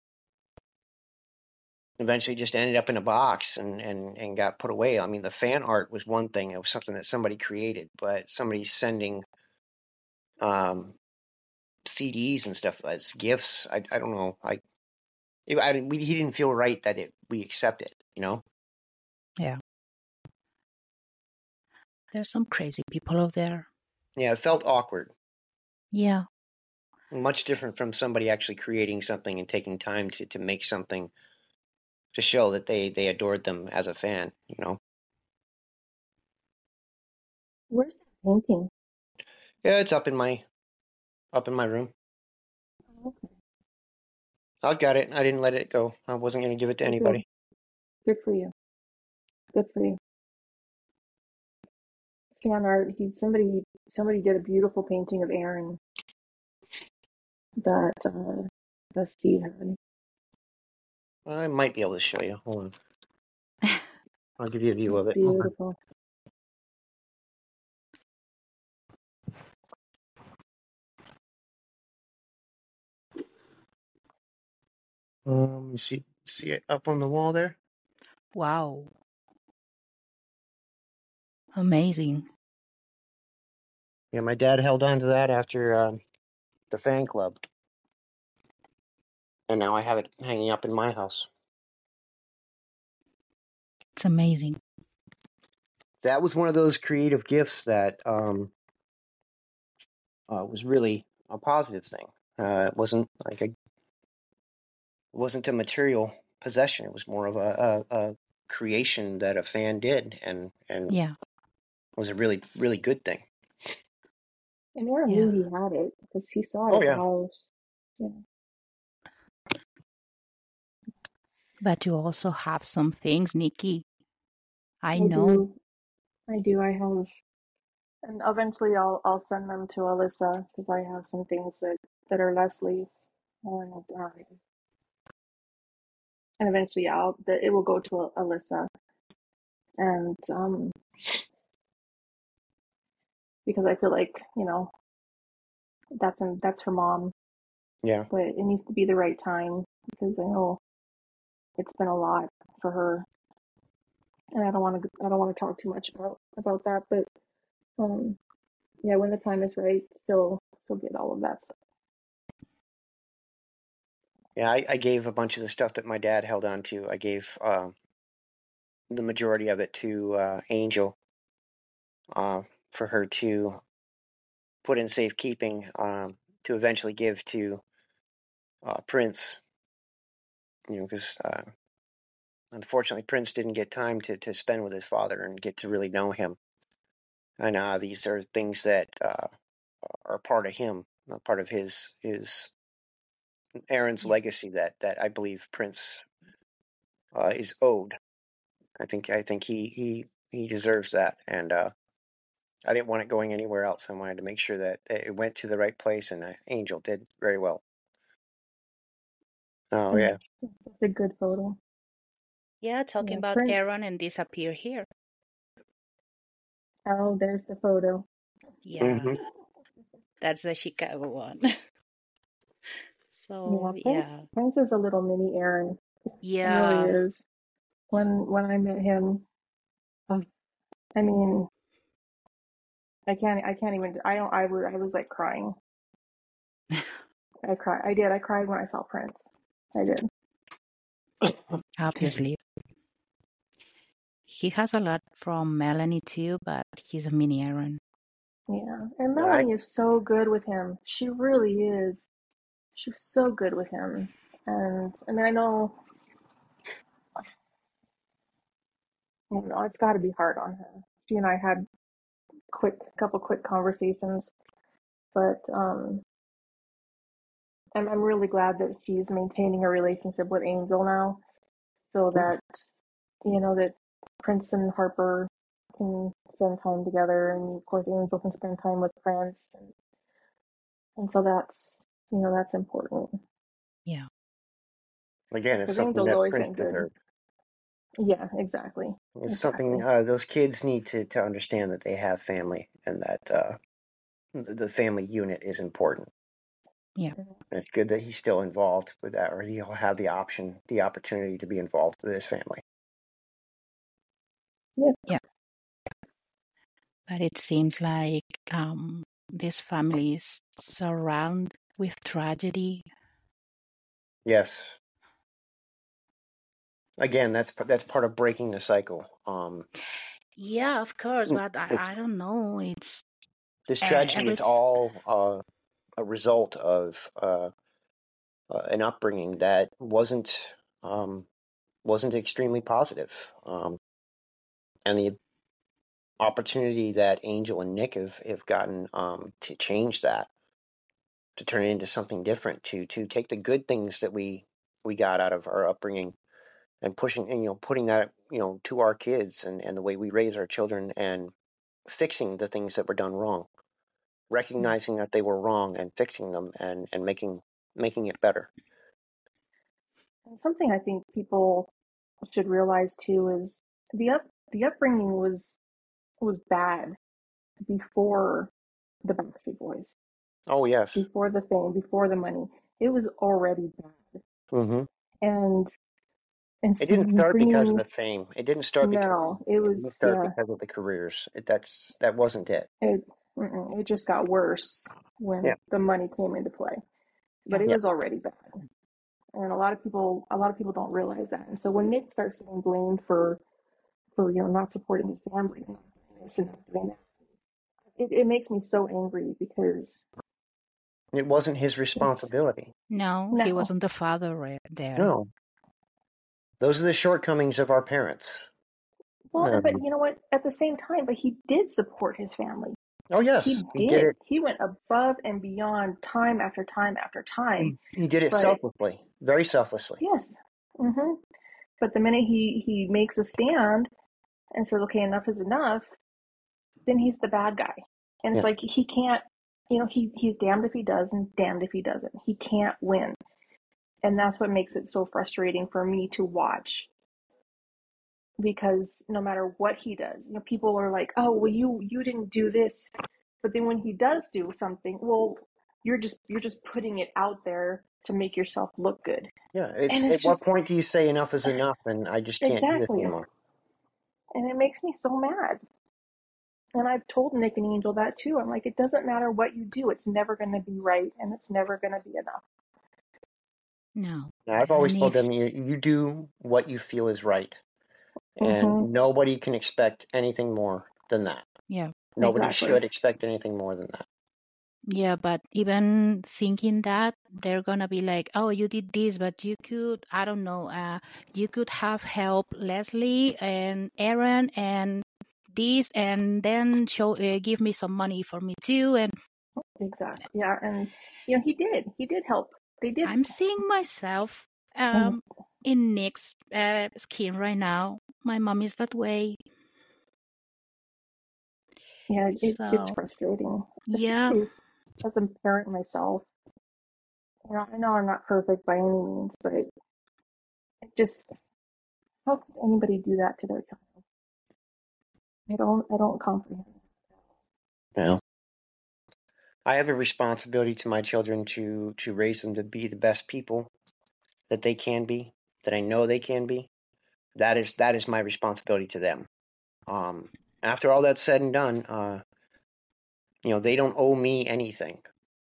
Eventually just ended up in a box and got put away. I mean, the fan art was one thing. It was something that somebody created, but somebody sending CDs and stuff as gifts. I don't know. He didn't feel right that we accept it. Yeah. There's some crazy people out there. Yeah, it felt awkward. Yeah. Much different from somebody actually creating something and taking time to make something to show that they adored them as a fan. Where's that painting? Yeah, it's up in my room. Oh, okay. I've got it. I didn't let it go. I wasn't going to give it to Oh, anybody. good for you. Good for you. Fan art. Somebody did a beautiful painting of Aaron that Steve had. I might be able to show you. Hold on. I'll give you a view of it. Beautiful. You see it up on the wall there? Wow. Amazing. Yeah, my dad held on to that after the fan club, and now I have it hanging up in my house. It's amazing. That was one of those creative gifts that was really a positive thing. It wasn't a material possession. It was more of a creation that a fan did, and Yeah. it was a really, really good thing. And Aaron Yeah. knew he had it because he saw it Oh, at yeah. the house. Yeah. But you also have some things, Nikki. I know. do. I do. I have, and eventually I'll send them to Alyssa because I have some things that are Leslie's, and eventually it will go to Alyssa, and because I feel like that's her mom, Yeah. but it needs to be the right time because I know it's been a lot for her, and I don't want to talk too much about that, but yeah, when the time is right, she'll get all of that stuff. Yeah, I gave a bunch of the stuff that my dad held on to. I gave the majority of it to Angel for her to put in safekeeping, to eventually give to Prince. Because unfortunately Prince didn't get time to spend with his father and get to really know him. And these are things that are part of him, part of his Aaron's legacy that I believe Prince is owed. I think he deserves that, and I didn't want it going anywhere else. I wanted to make sure that it went to the right place, and Angel did very well. Oh yeah, That's a good photo. Yeah, talking about Prince. Aaron and disappear here. Oh, there's the photo. Yeah. Mm-hmm. That's the Chicago one. So Prince is a little mini Aaron. Yeah. He really is. When I met him, I mean, I can't even. I was like crying. I cried when I saw Prince. I did. Obviously. He has a lot from Melanie too, but he's a mini Aaron. Yeah, and Melanie is so good with him. She really is. She's so good with him. And I mean, I know it's got to be hard on her. She and I had couple quick conversations, but I'm really glad that she's maintaining a relationship with Angel now, so that that Prince and Harper can spend time together, and of course Angel can spend time with friends, and so that's important. Yeah. Again, it's something that Prince deserves. Yeah, exactly. It's something those kids need to understand, that they have family, and that the family unit is important. Yeah. And it's good that he's still involved with that, or he'll have the opportunity to be involved with his family. Yeah. But it seems like this family is surrounded with tragedy. Yes. Again, that's part of breaking the cycle. Yeah, of course, but I don't know. It's this tragedy is all a result of an upbringing that wasn't wasn't extremely positive. And the opportunity that Angel and Nick have gotten to change that, to turn it into something different, to take the good things that we got out of our upbringing and pushing and putting that to our kids and the way we raise our children and fixing the things that were done wrong, recognizing that they were wrong and fixing them and making it better. And something I think people should realize too is the upbringing was bad before the Backstreet Boys, Oh yes. before the fame, before the money. It was already bad, Mm-hmm. and It so didn't start because of bringing the fame. It didn't start because no, it it didn't was start because of the careers. That wasn't it. it just got worse Yeah. when the money came into play. But Yeah. it Yeah. was already bad. And a lot of people don't realize that. And so when Nick starts getting blamed for not supporting his family and not doing this and not doing that, it makes me so angry because It wasn't his it's responsibility. No, he no. wasn't the father there. No. Those are the shortcomings of our parents. Well, but you know what? At the same time, but he did support his family. Oh He yes, he did did. it. He went above and beyond time after time after time. He did it But selflessly, very selflessly. yes. But the minute he makes a stand and says, okay, enough is enough, then he's the bad guy. And it's Yeah. like he can't, he's damned if he does and damned if he doesn't. He can't win. And that's what makes it so frustrating for me to watch. Because no matter what he does, people are like, oh, well, you didn't do this. But then when he does do something, well, you're just putting it out there to make yourself look good. Yeah. And At it's what just point do you say enough is enough and I just can't do this exactly. anymore? And it makes me so mad. And I've told Nick and Angel that too. I'm like, it doesn't matter what you do, it's never going to be right, and it's never going to be enough. No. I've always And told if them you do what you feel is right, and nobody can expect anything more than that. yeah. Nobody Exactly. should expect anything more than that. Yeah, but even thinking that, they're gonna be like, "Oh, you did this, but you could, I don't know, you could have helped Leslie and Aaron and this, and then give me some money for me too." And Exactly. Yeah, and he did help. They did. I'm seeing myself in Nick's skin right now. My mom is that way. Yeah, it's So frustrating. yeah, Especially as a parent myself. I know I'm not perfect by any means, but it just, how could anybody do that to their child? I don't comprehend. Yeah. I have a responsibility to my children to raise them to be the best people that they can be, that I know they can be. That is my responsibility to them. After all that's said and done, they don't owe me anything.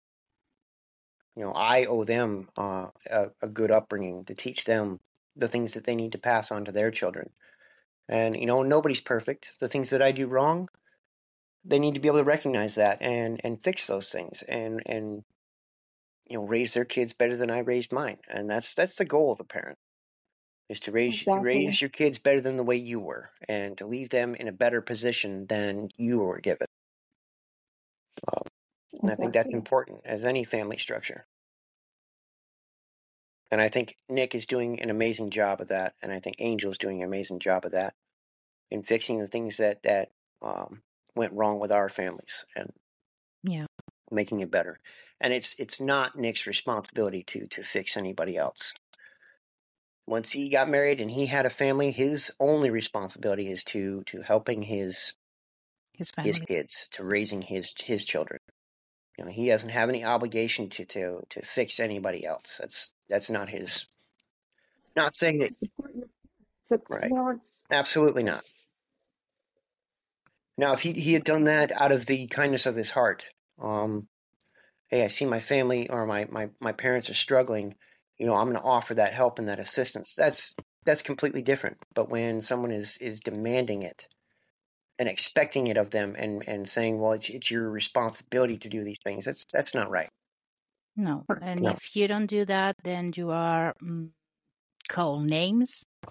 I owe them a good upbringing to teach them the things that they need to pass on to their children. And nobody's perfect. The things that I do wrong, they need to be able to recognize that and fix those things and raise their kids better than I raised mine. And that's the goal of a parent, is to raise your kids better than the way you were, and to leave them in a better position than you were given. And I think that's important as any family structure. And I think Nick is doing an amazing job of that, and I think Angel is doing an amazing job of that in fixing the things that went wrong with our families and making it better. And it's not Nick's responsibility to fix anybody else. Once he got married and he had a family, his only responsibility is to helping his kids, to raising his children. He doesn't have any obligation to fix anybody else. That's not his. Not saying that. Support your parents. Right. Absolutely not. Now, if he had done that out of the kindness of his heart, hey, I see my family or my parents are struggling, I'm going to offer that help and that assistance. That's completely different. But when someone is demanding it and expecting it of them and saying, well, it's your responsibility to do these things, that's not right. No. And if you don't do that, then you are called names.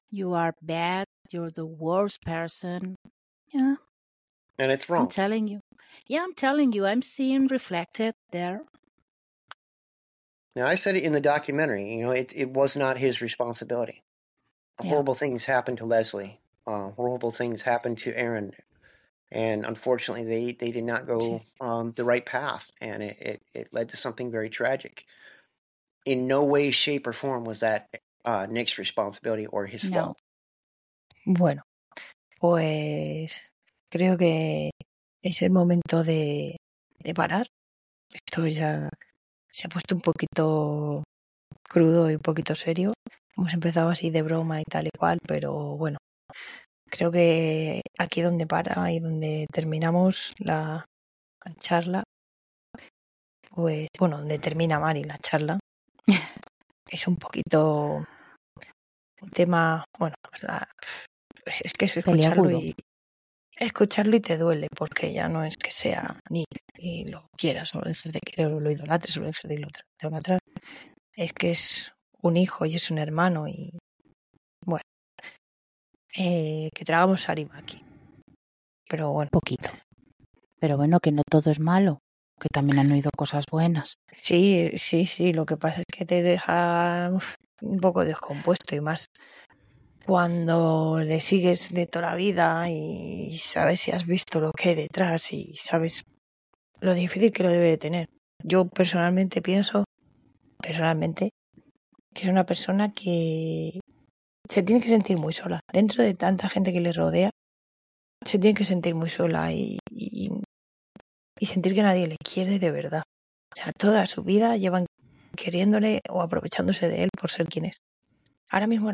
You are bad. You're the worst person. Yeah, And it's I'm wrong. telling you. Yeah, I'm telling you. I'm seeing reflected there. Now, I said it in the documentary. It was not his responsibility. Yeah. Horrible things happened to Leslie. Horrible things happened to Aaron. And unfortunately, they did not go the right path, and it led to something very tragic. In no way, shape, or form was that Nick's responsibility or his No. fault. Bueno, pues creo que es el momento de parar. Esto ya se ha puesto un poquito crudo y un poquito serio. Hemos empezado así de broma y tal y cual, pero bueno, creo que aquí donde para y donde terminamos la charla, pues bueno, donde termina Mari la charla, es un poquito un tema, bueno, es que es escucharlo y te duele, porque ya no es que sea Nick y lo quieras o lo dejes de querer o lo idolatres o lo dejes de idolatrar, es que es un hijo y es un hermano y bueno, que tragamos saliva aquí, pero bueno. Poquito. Pero bueno, que no todo es malo, que también han oído cosas buenas. Sí, lo que pasa es que te deja un poco descompuesto y más cuando le sigues de toda la vida y sabes si has visto lo que hay detrás y sabes lo difícil que lo debe de tener. Yo personalmente pienso, que es una persona que se tiene que sentir muy sola. Dentro de tanta gente que le rodea, se tiene que sentir muy sola y sentir que nadie le quiere de verdad. O sea, toda su vida llevan queriéndole o aprovechándose de él por ser quien es. Ahora mismo,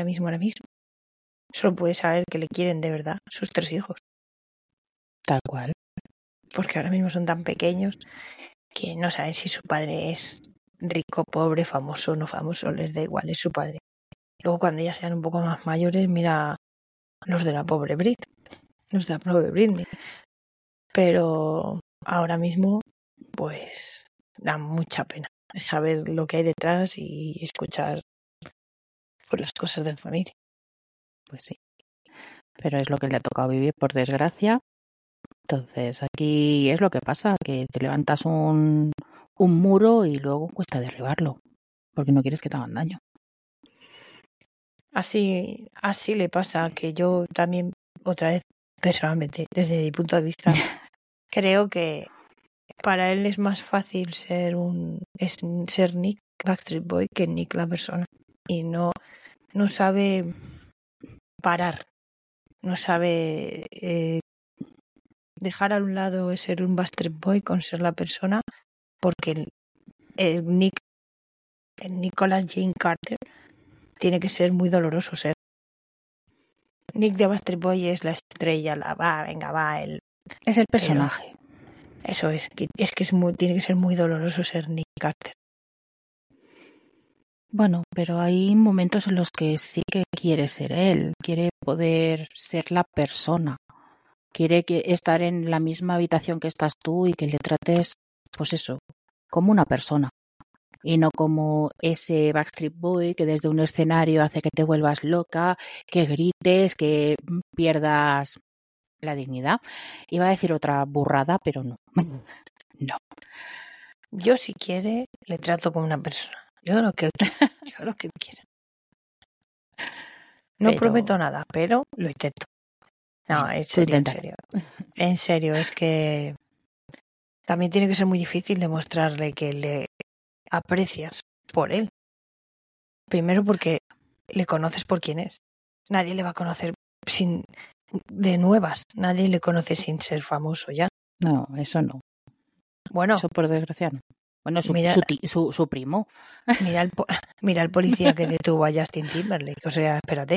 solo puede saber que le quieren de verdad sus 3 hijos. Tal cual. Porque ahora mismo son tan pequeños que no saben si su padre es rico, pobre, famoso, no famoso, les da igual, es su padre. Luego cuando ya sean un poco más mayores, mira los de la pobre Britney. Pero ahora mismo, pues da mucha pena saber lo que hay detrás y escuchar pues, las cosas de la familia. Pues sí. Pero es lo que le ha tocado vivir, por desgracia. Entonces, aquí es lo que pasa, que te levantas un muro y luego cuesta derribarlo, porque no quieres que te hagan daño. Así le pasa, que yo también, otra vez, personalmente, desde mi punto de vista, creo que para él es más fácil ser Nick Backstreet Boy que Nick la persona. Y no sabe parar, no sabe dejar a un lado ser un Backstreet Boy con ser la persona, porque el Nicholas Jane Carter tiene que ser muy doloroso ser. Nick de Backstreet Boy es la estrella, es el personaje. Eso es que tiene que ser muy doloroso ser Nick Carter. Bueno, pero hay momentos en los que sí que quiere ser él, quiere poder ser la persona, quiere estar en la misma habitación que estás tú y que le trates, pues eso, como una persona y no como ese Backstreet Boy que desde un escenario hace que te vuelvas loca, que grites, que pierdas la dignidad. Iba a decir otra burrada, pero no. No. Yo si quiere le trato como una persona. Yo lo que él quiera. No prometo nada, pero lo intento. No, en serio. En serio, es que también tiene que ser muy difícil demostrarle que le aprecias por él. Primero porque le conoces por quién es. Nadie le va a conocer de nuevas. Nadie le conoce sin ser famoso ya. No, eso no. Bueno. Eso por desgracia no. Bueno, su primo. Mira al policía que detuvo a Justin Timberlake. O sea, espérate.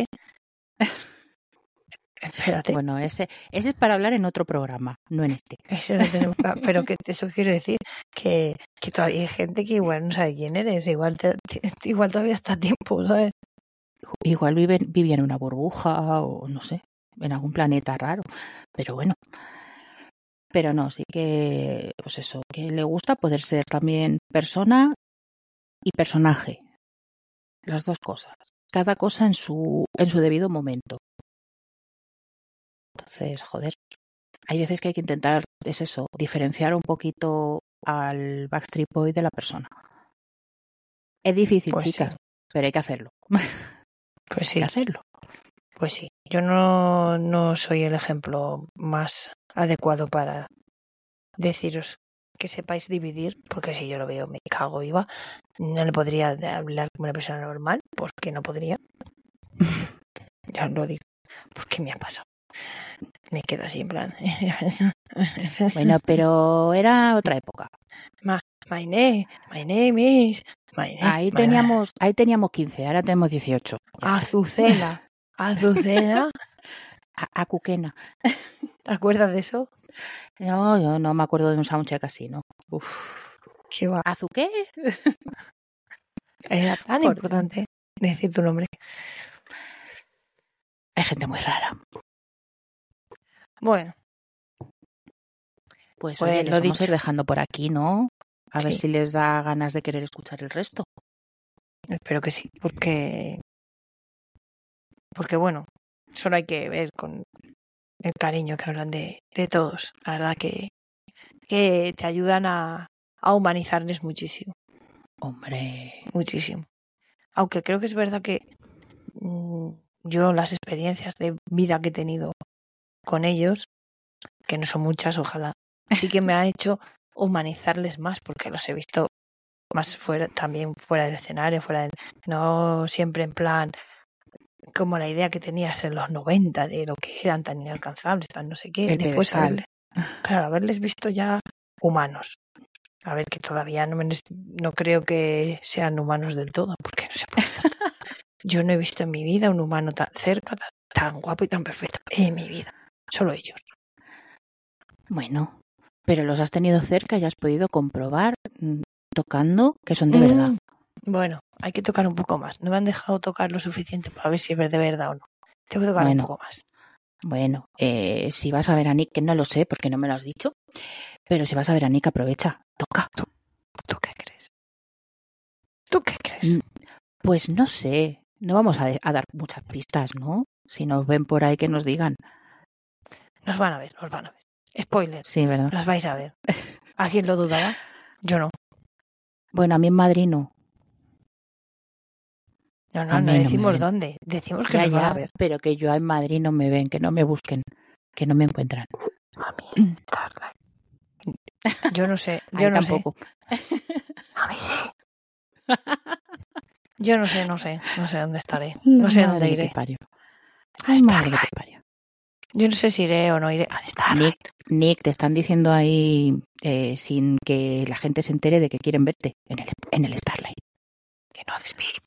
Bueno, ese es para hablar en otro programa, no en este. Pero que eso quiero decir que todavía hay gente que igual no sabe quién eres. Igual todavía está a tiempo, ¿sabes? Igual vivía en una burbuja o no sé, en algún planeta raro. Pero bueno. Pero no, sí que, pues eso, que le gusta poder ser también persona y personaje. Las dos cosas. cada cosa en su debido momento. Entonces, joder, hay veces que hay que intentar, es eso, diferenciar un poquito al Backstreet Boy de la persona. Es difícil, Pues chicas, sí, pero hay que hacerlo. pues Hay sí, que hacerlo. pues sí. Yo no soy el ejemplo más adecuado para deciros que sepáis dividir, porque si yo lo veo me cago viva. No le podría hablar como una persona normal, porque no podría. Ya os lo digo, porque me ha pasado. Me quedo así en plan. Bueno, pero era otra época. My name is. Ahí teníamos 15, ahora tenemos 18. Ya está. Azucena. Acuquena. ¿Te acuerdas de eso? No, yo no me acuerdo de un soundcheck así, ¿no? Uf. ¿Qué va? ¿Azuqué? Era tan Por- importante decir tu nombre. Hay gente muy rara. Bueno, Pues Pues oye, lo les vamos a ir dicho. dejando por aquí, ¿no? A ver Sí. si les da ganas de querer escuchar el resto. espero que sí, porque bueno, solo hay que ver con el cariño que hablan de todos. La verdad que te ayudan a humanizarles muchísimo, Hombre, muchísimo. Aunque creo que es verdad que yo las experiencias de vida que he tenido con ellos, que no son muchas, ojalá, sí que me ha hecho humanizarles más, porque los he visto más fuera, también fuera del escenario, no siempre en plan como la idea que tenías en los 90 de lo que eran tan inalcanzables, tan no sé qué. el Después pedestal. haberles visto ya humanos. A ver, que todavía no creo que sean humanos del todo, porque no se puede estar. Yo no he visto en mi vida un humano tan cerca, tan guapo y tan perfecto en mi vida. Solo ellos. Bueno, pero los has tenido cerca y has podido comprobar, tocando, que son de verdad. Bueno, hay que tocar un poco más. No me han dejado tocar lo suficiente para ver si es de verdad o no. Tengo que tocar un poco más. Bueno, si vas a ver a Nick, que no lo sé porque no me lo has dicho, pero si vas a ver a Nick, aprovecha, toca. ¿Tú qué crees? ¿Tú qué crees? Pues no sé, no vamos a dar muchas pistas, ¿no? Si nos ven por ahí que nos digan. Nos van a ver. Spoiler. Sí, ¿verdad? Nos vais a ver. ¿Alguien lo dudaba? Yo no. Bueno, a mí en Madrid no. No decimos dónde. Decimos que nos van a ver. Pero que yo en Madrid no me ven, que no me busquen, que no me encuentran. A mí, Starlight. Yo no sé. Yo no tampoco. sé. A mí sí. Yo no sé. No sé dónde estaré. No sé dónde iré. Yo no sé si iré o no iré. Nick, te están diciendo ahí sin que la gente se entere de que quieren verte en el Starlight. Que no haces beep.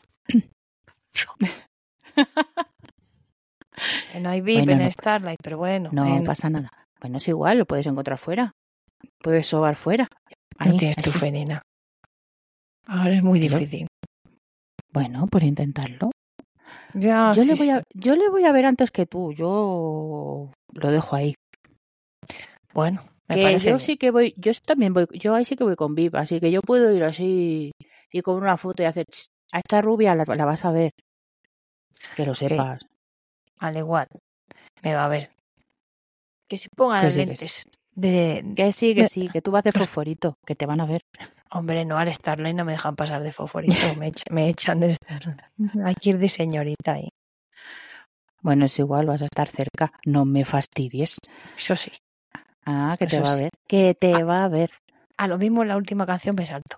No hay beep en el Starlight, pero bueno. No pasa nada. Bueno, es igual, lo puedes encontrar fuera. Puedes sobar fuera. No tienes tu fe, nena. Ahora es muy difícil. Bueno, por intentarlo. Ya, yo le voy a ver antes que tú. Yo lo dejo ahí. Bueno, me parece yo sí que voy, yo también voy, yo ahí sí que voy con VIP, así que yo puedo ir así y con una foto y hacer a esta rubia la vas a ver. Que lo sepas. Al igual, me va a ver. Que se pongan las lentes. Que sí, que tú vas de fosforito, que te van a ver. Hombre, no, al Starlight no me dejan pasar de fosforito, me echan del Starlight. Hay que ir de señorita ahí. Bueno, es igual, vas a estar cerca, no me fastidies. Eso sí. Ah, que te va a ver, que te va a ver. A lo mismo en la última canción me salto.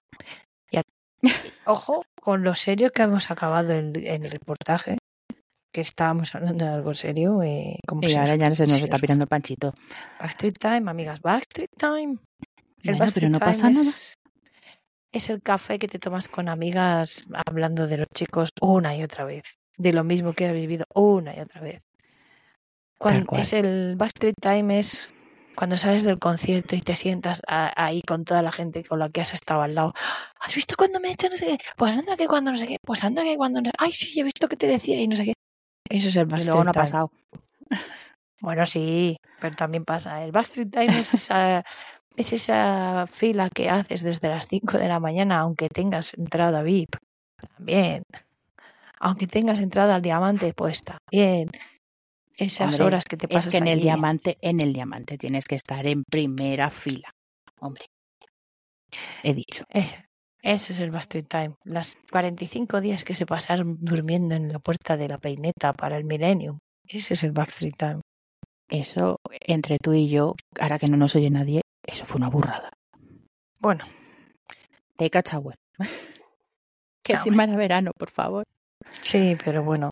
Ojo con lo serio que hemos acabado en el reportaje, que estábamos hablando de algo serio. Y ahora ya se nos está pirando el panchito. Backstreet Time, amigas, Backstreet Time. Pero no pasa nada. Es el café que te tomas con amigas hablando de los chicos una y otra vez, de lo mismo que has vivido una y otra vez. Es el Backstreet Time es cuando sales del concierto y te sientas ahí con toda la gente con la que has estado al lado. ¿Has visto cuando me he hecho no sé qué? Pues anda que cuando no sé qué. Pues anda que cuando no sé qué. Ay, sí, he visto que te decía y no sé qué. Eso es el Backstreet Time. Luego no ha pasado. Bueno, sí, pero también pasa. El Backstreet Time es esa fila que haces desde las 5 de la mañana, aunque tengas entrada VIP. También. aunque tengas entrada al diamante, pues está bien. Esas Hombre, horas que te es pasas que en el allí. diamante tienes que estar en primera fila. Hombre, he dicho. Ese es el Backstreet Time. Las 45 días que se pasaron durmiendo en la puerta de la peineta para el Millennium. Ese es el Backstreet Time. Eso, entre tú y yo, ahora que no nos oye nadie, eso fue una burrada. Bueno, Take a shower. Que encima era verano, por favor. sí, pero bueno,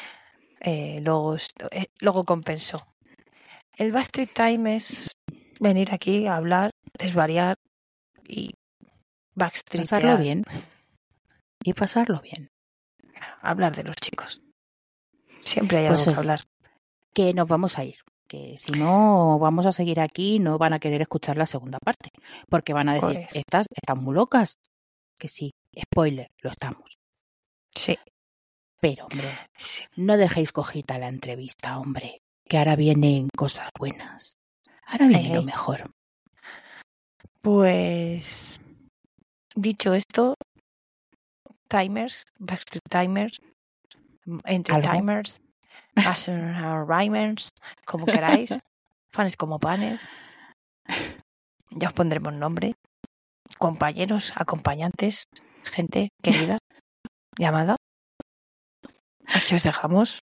luego compensó. El Backstreet Time es venir aquí a hablar, desvariar y Pasarlo backstreetear. bien. Y pasarlo bien. Hablar de los chicos. Siempre hay Pues algo que oye, hablar. que nos vamos a ir. Que si no vamos a seguir aquí, no van a querer escuchar la segunda parte. Porque van a decir, Pues, estas están muy locas. Que sí, spoiler, lo estamos. sí. Pero, hombre, no dejéis cojita la entrevista, hombre. Que ahora vienen cosas buenas. Ahora viene lo mejor. Pues, dicho esto, timers, Backstreet Timers, entre ¿Algo? timers, rhymers, como queráis, fans como panes, ya os pondremos nombre, compañeros, acompañantes, gente querida, llamada. Aquí os dejamos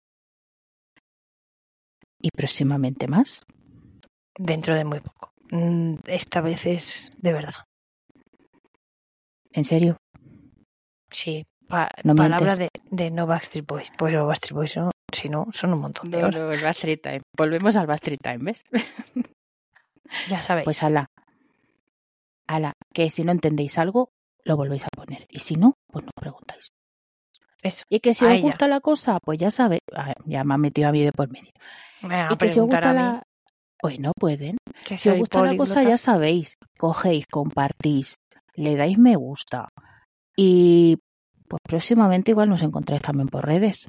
Y próximamente más. dentro de muy poco. Esta vez es de verdad. ¿En serio? Sí, ¿No palabra mientes? de no Backstreet Boys. Pues los Backstreet Boys no, si no, son un montón de horas. No, el Backstreet Time. Volvemos al Backstreet Time, ¿ves? Ya sabéis. Pues ala, que si no entendéis algo, lo volvéis a poner. Y si no, pues no preguntáis. Eso. Y que si os gusta la cosa, pues ya sabéis. Ya me ha metido a mí de por medio. Me Y que si os gusta a mí, la... Pues no pueden. que Si os soy gusta la políglota. cosa, ya sabéis. Cogéis, compartís, le dais me gusta. Y pues próximamente igual nos encontráis también por redes.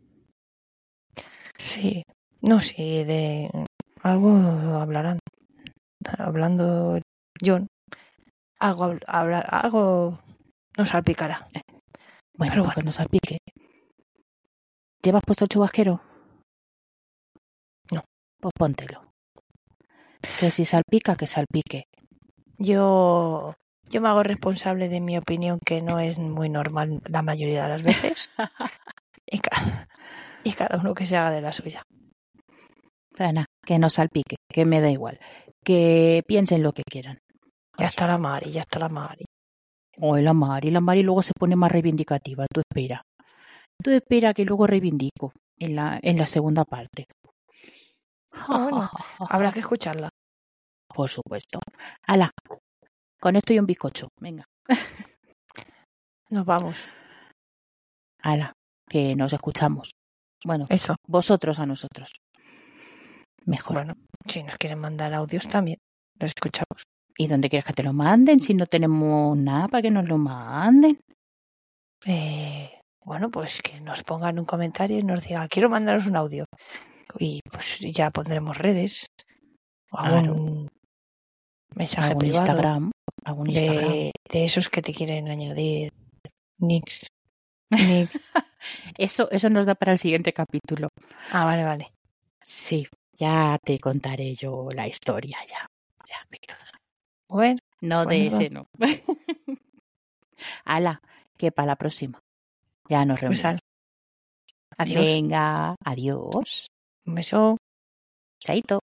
Sí, no, sí, de algo hablarán. Hablando John, algo nos salpicará. Bueno, Pero porque no salpique. ¿Llevas puesto el chubasquero? No. Pues póntelo. Que si salpica, que salpique. Yo me hago responsable de mi opinión, que no es muy normal la mayoría de las veces. y cada uno que se haga de la suya. Pero nada, que no salpique, que me da igual. Que piensen lo que quieran. Ya está la Mari, ya está la Mari. Oye, la Mari luego se pone más reivindicativa. Tú espera que luego reivindico en la segunda parte. Bueno, habrá que escucharla. Por supuesto. Ala, con esto y un bizcocho. Venga. Nos vamos. Ala, que nos escuchamos. Bueno, Eso. vosotros a nosotros. Mejor. Bueno, si nos quieren mandar audios también, los escuchamos. ¿Y dónde quieres que te lo manden? Si no tenemos nada para que nos lo manden. Bueno, pues que nos pongan un comentario y nos diga, quiero mandaros un audio. Y pues ya pondremos redes. O algún mensaje privado. Algún Instagram. De esos que te quieren añadir. Nick. Eso nos da para el siguiente capítulo. Ah, vale. Sí, ya te contaré yo la historia ya. Bueno. No de ese, no. Ala, que para la próxima. Ya nos reunimos. Adiós. Venga, adiós. Un beso. Chaito.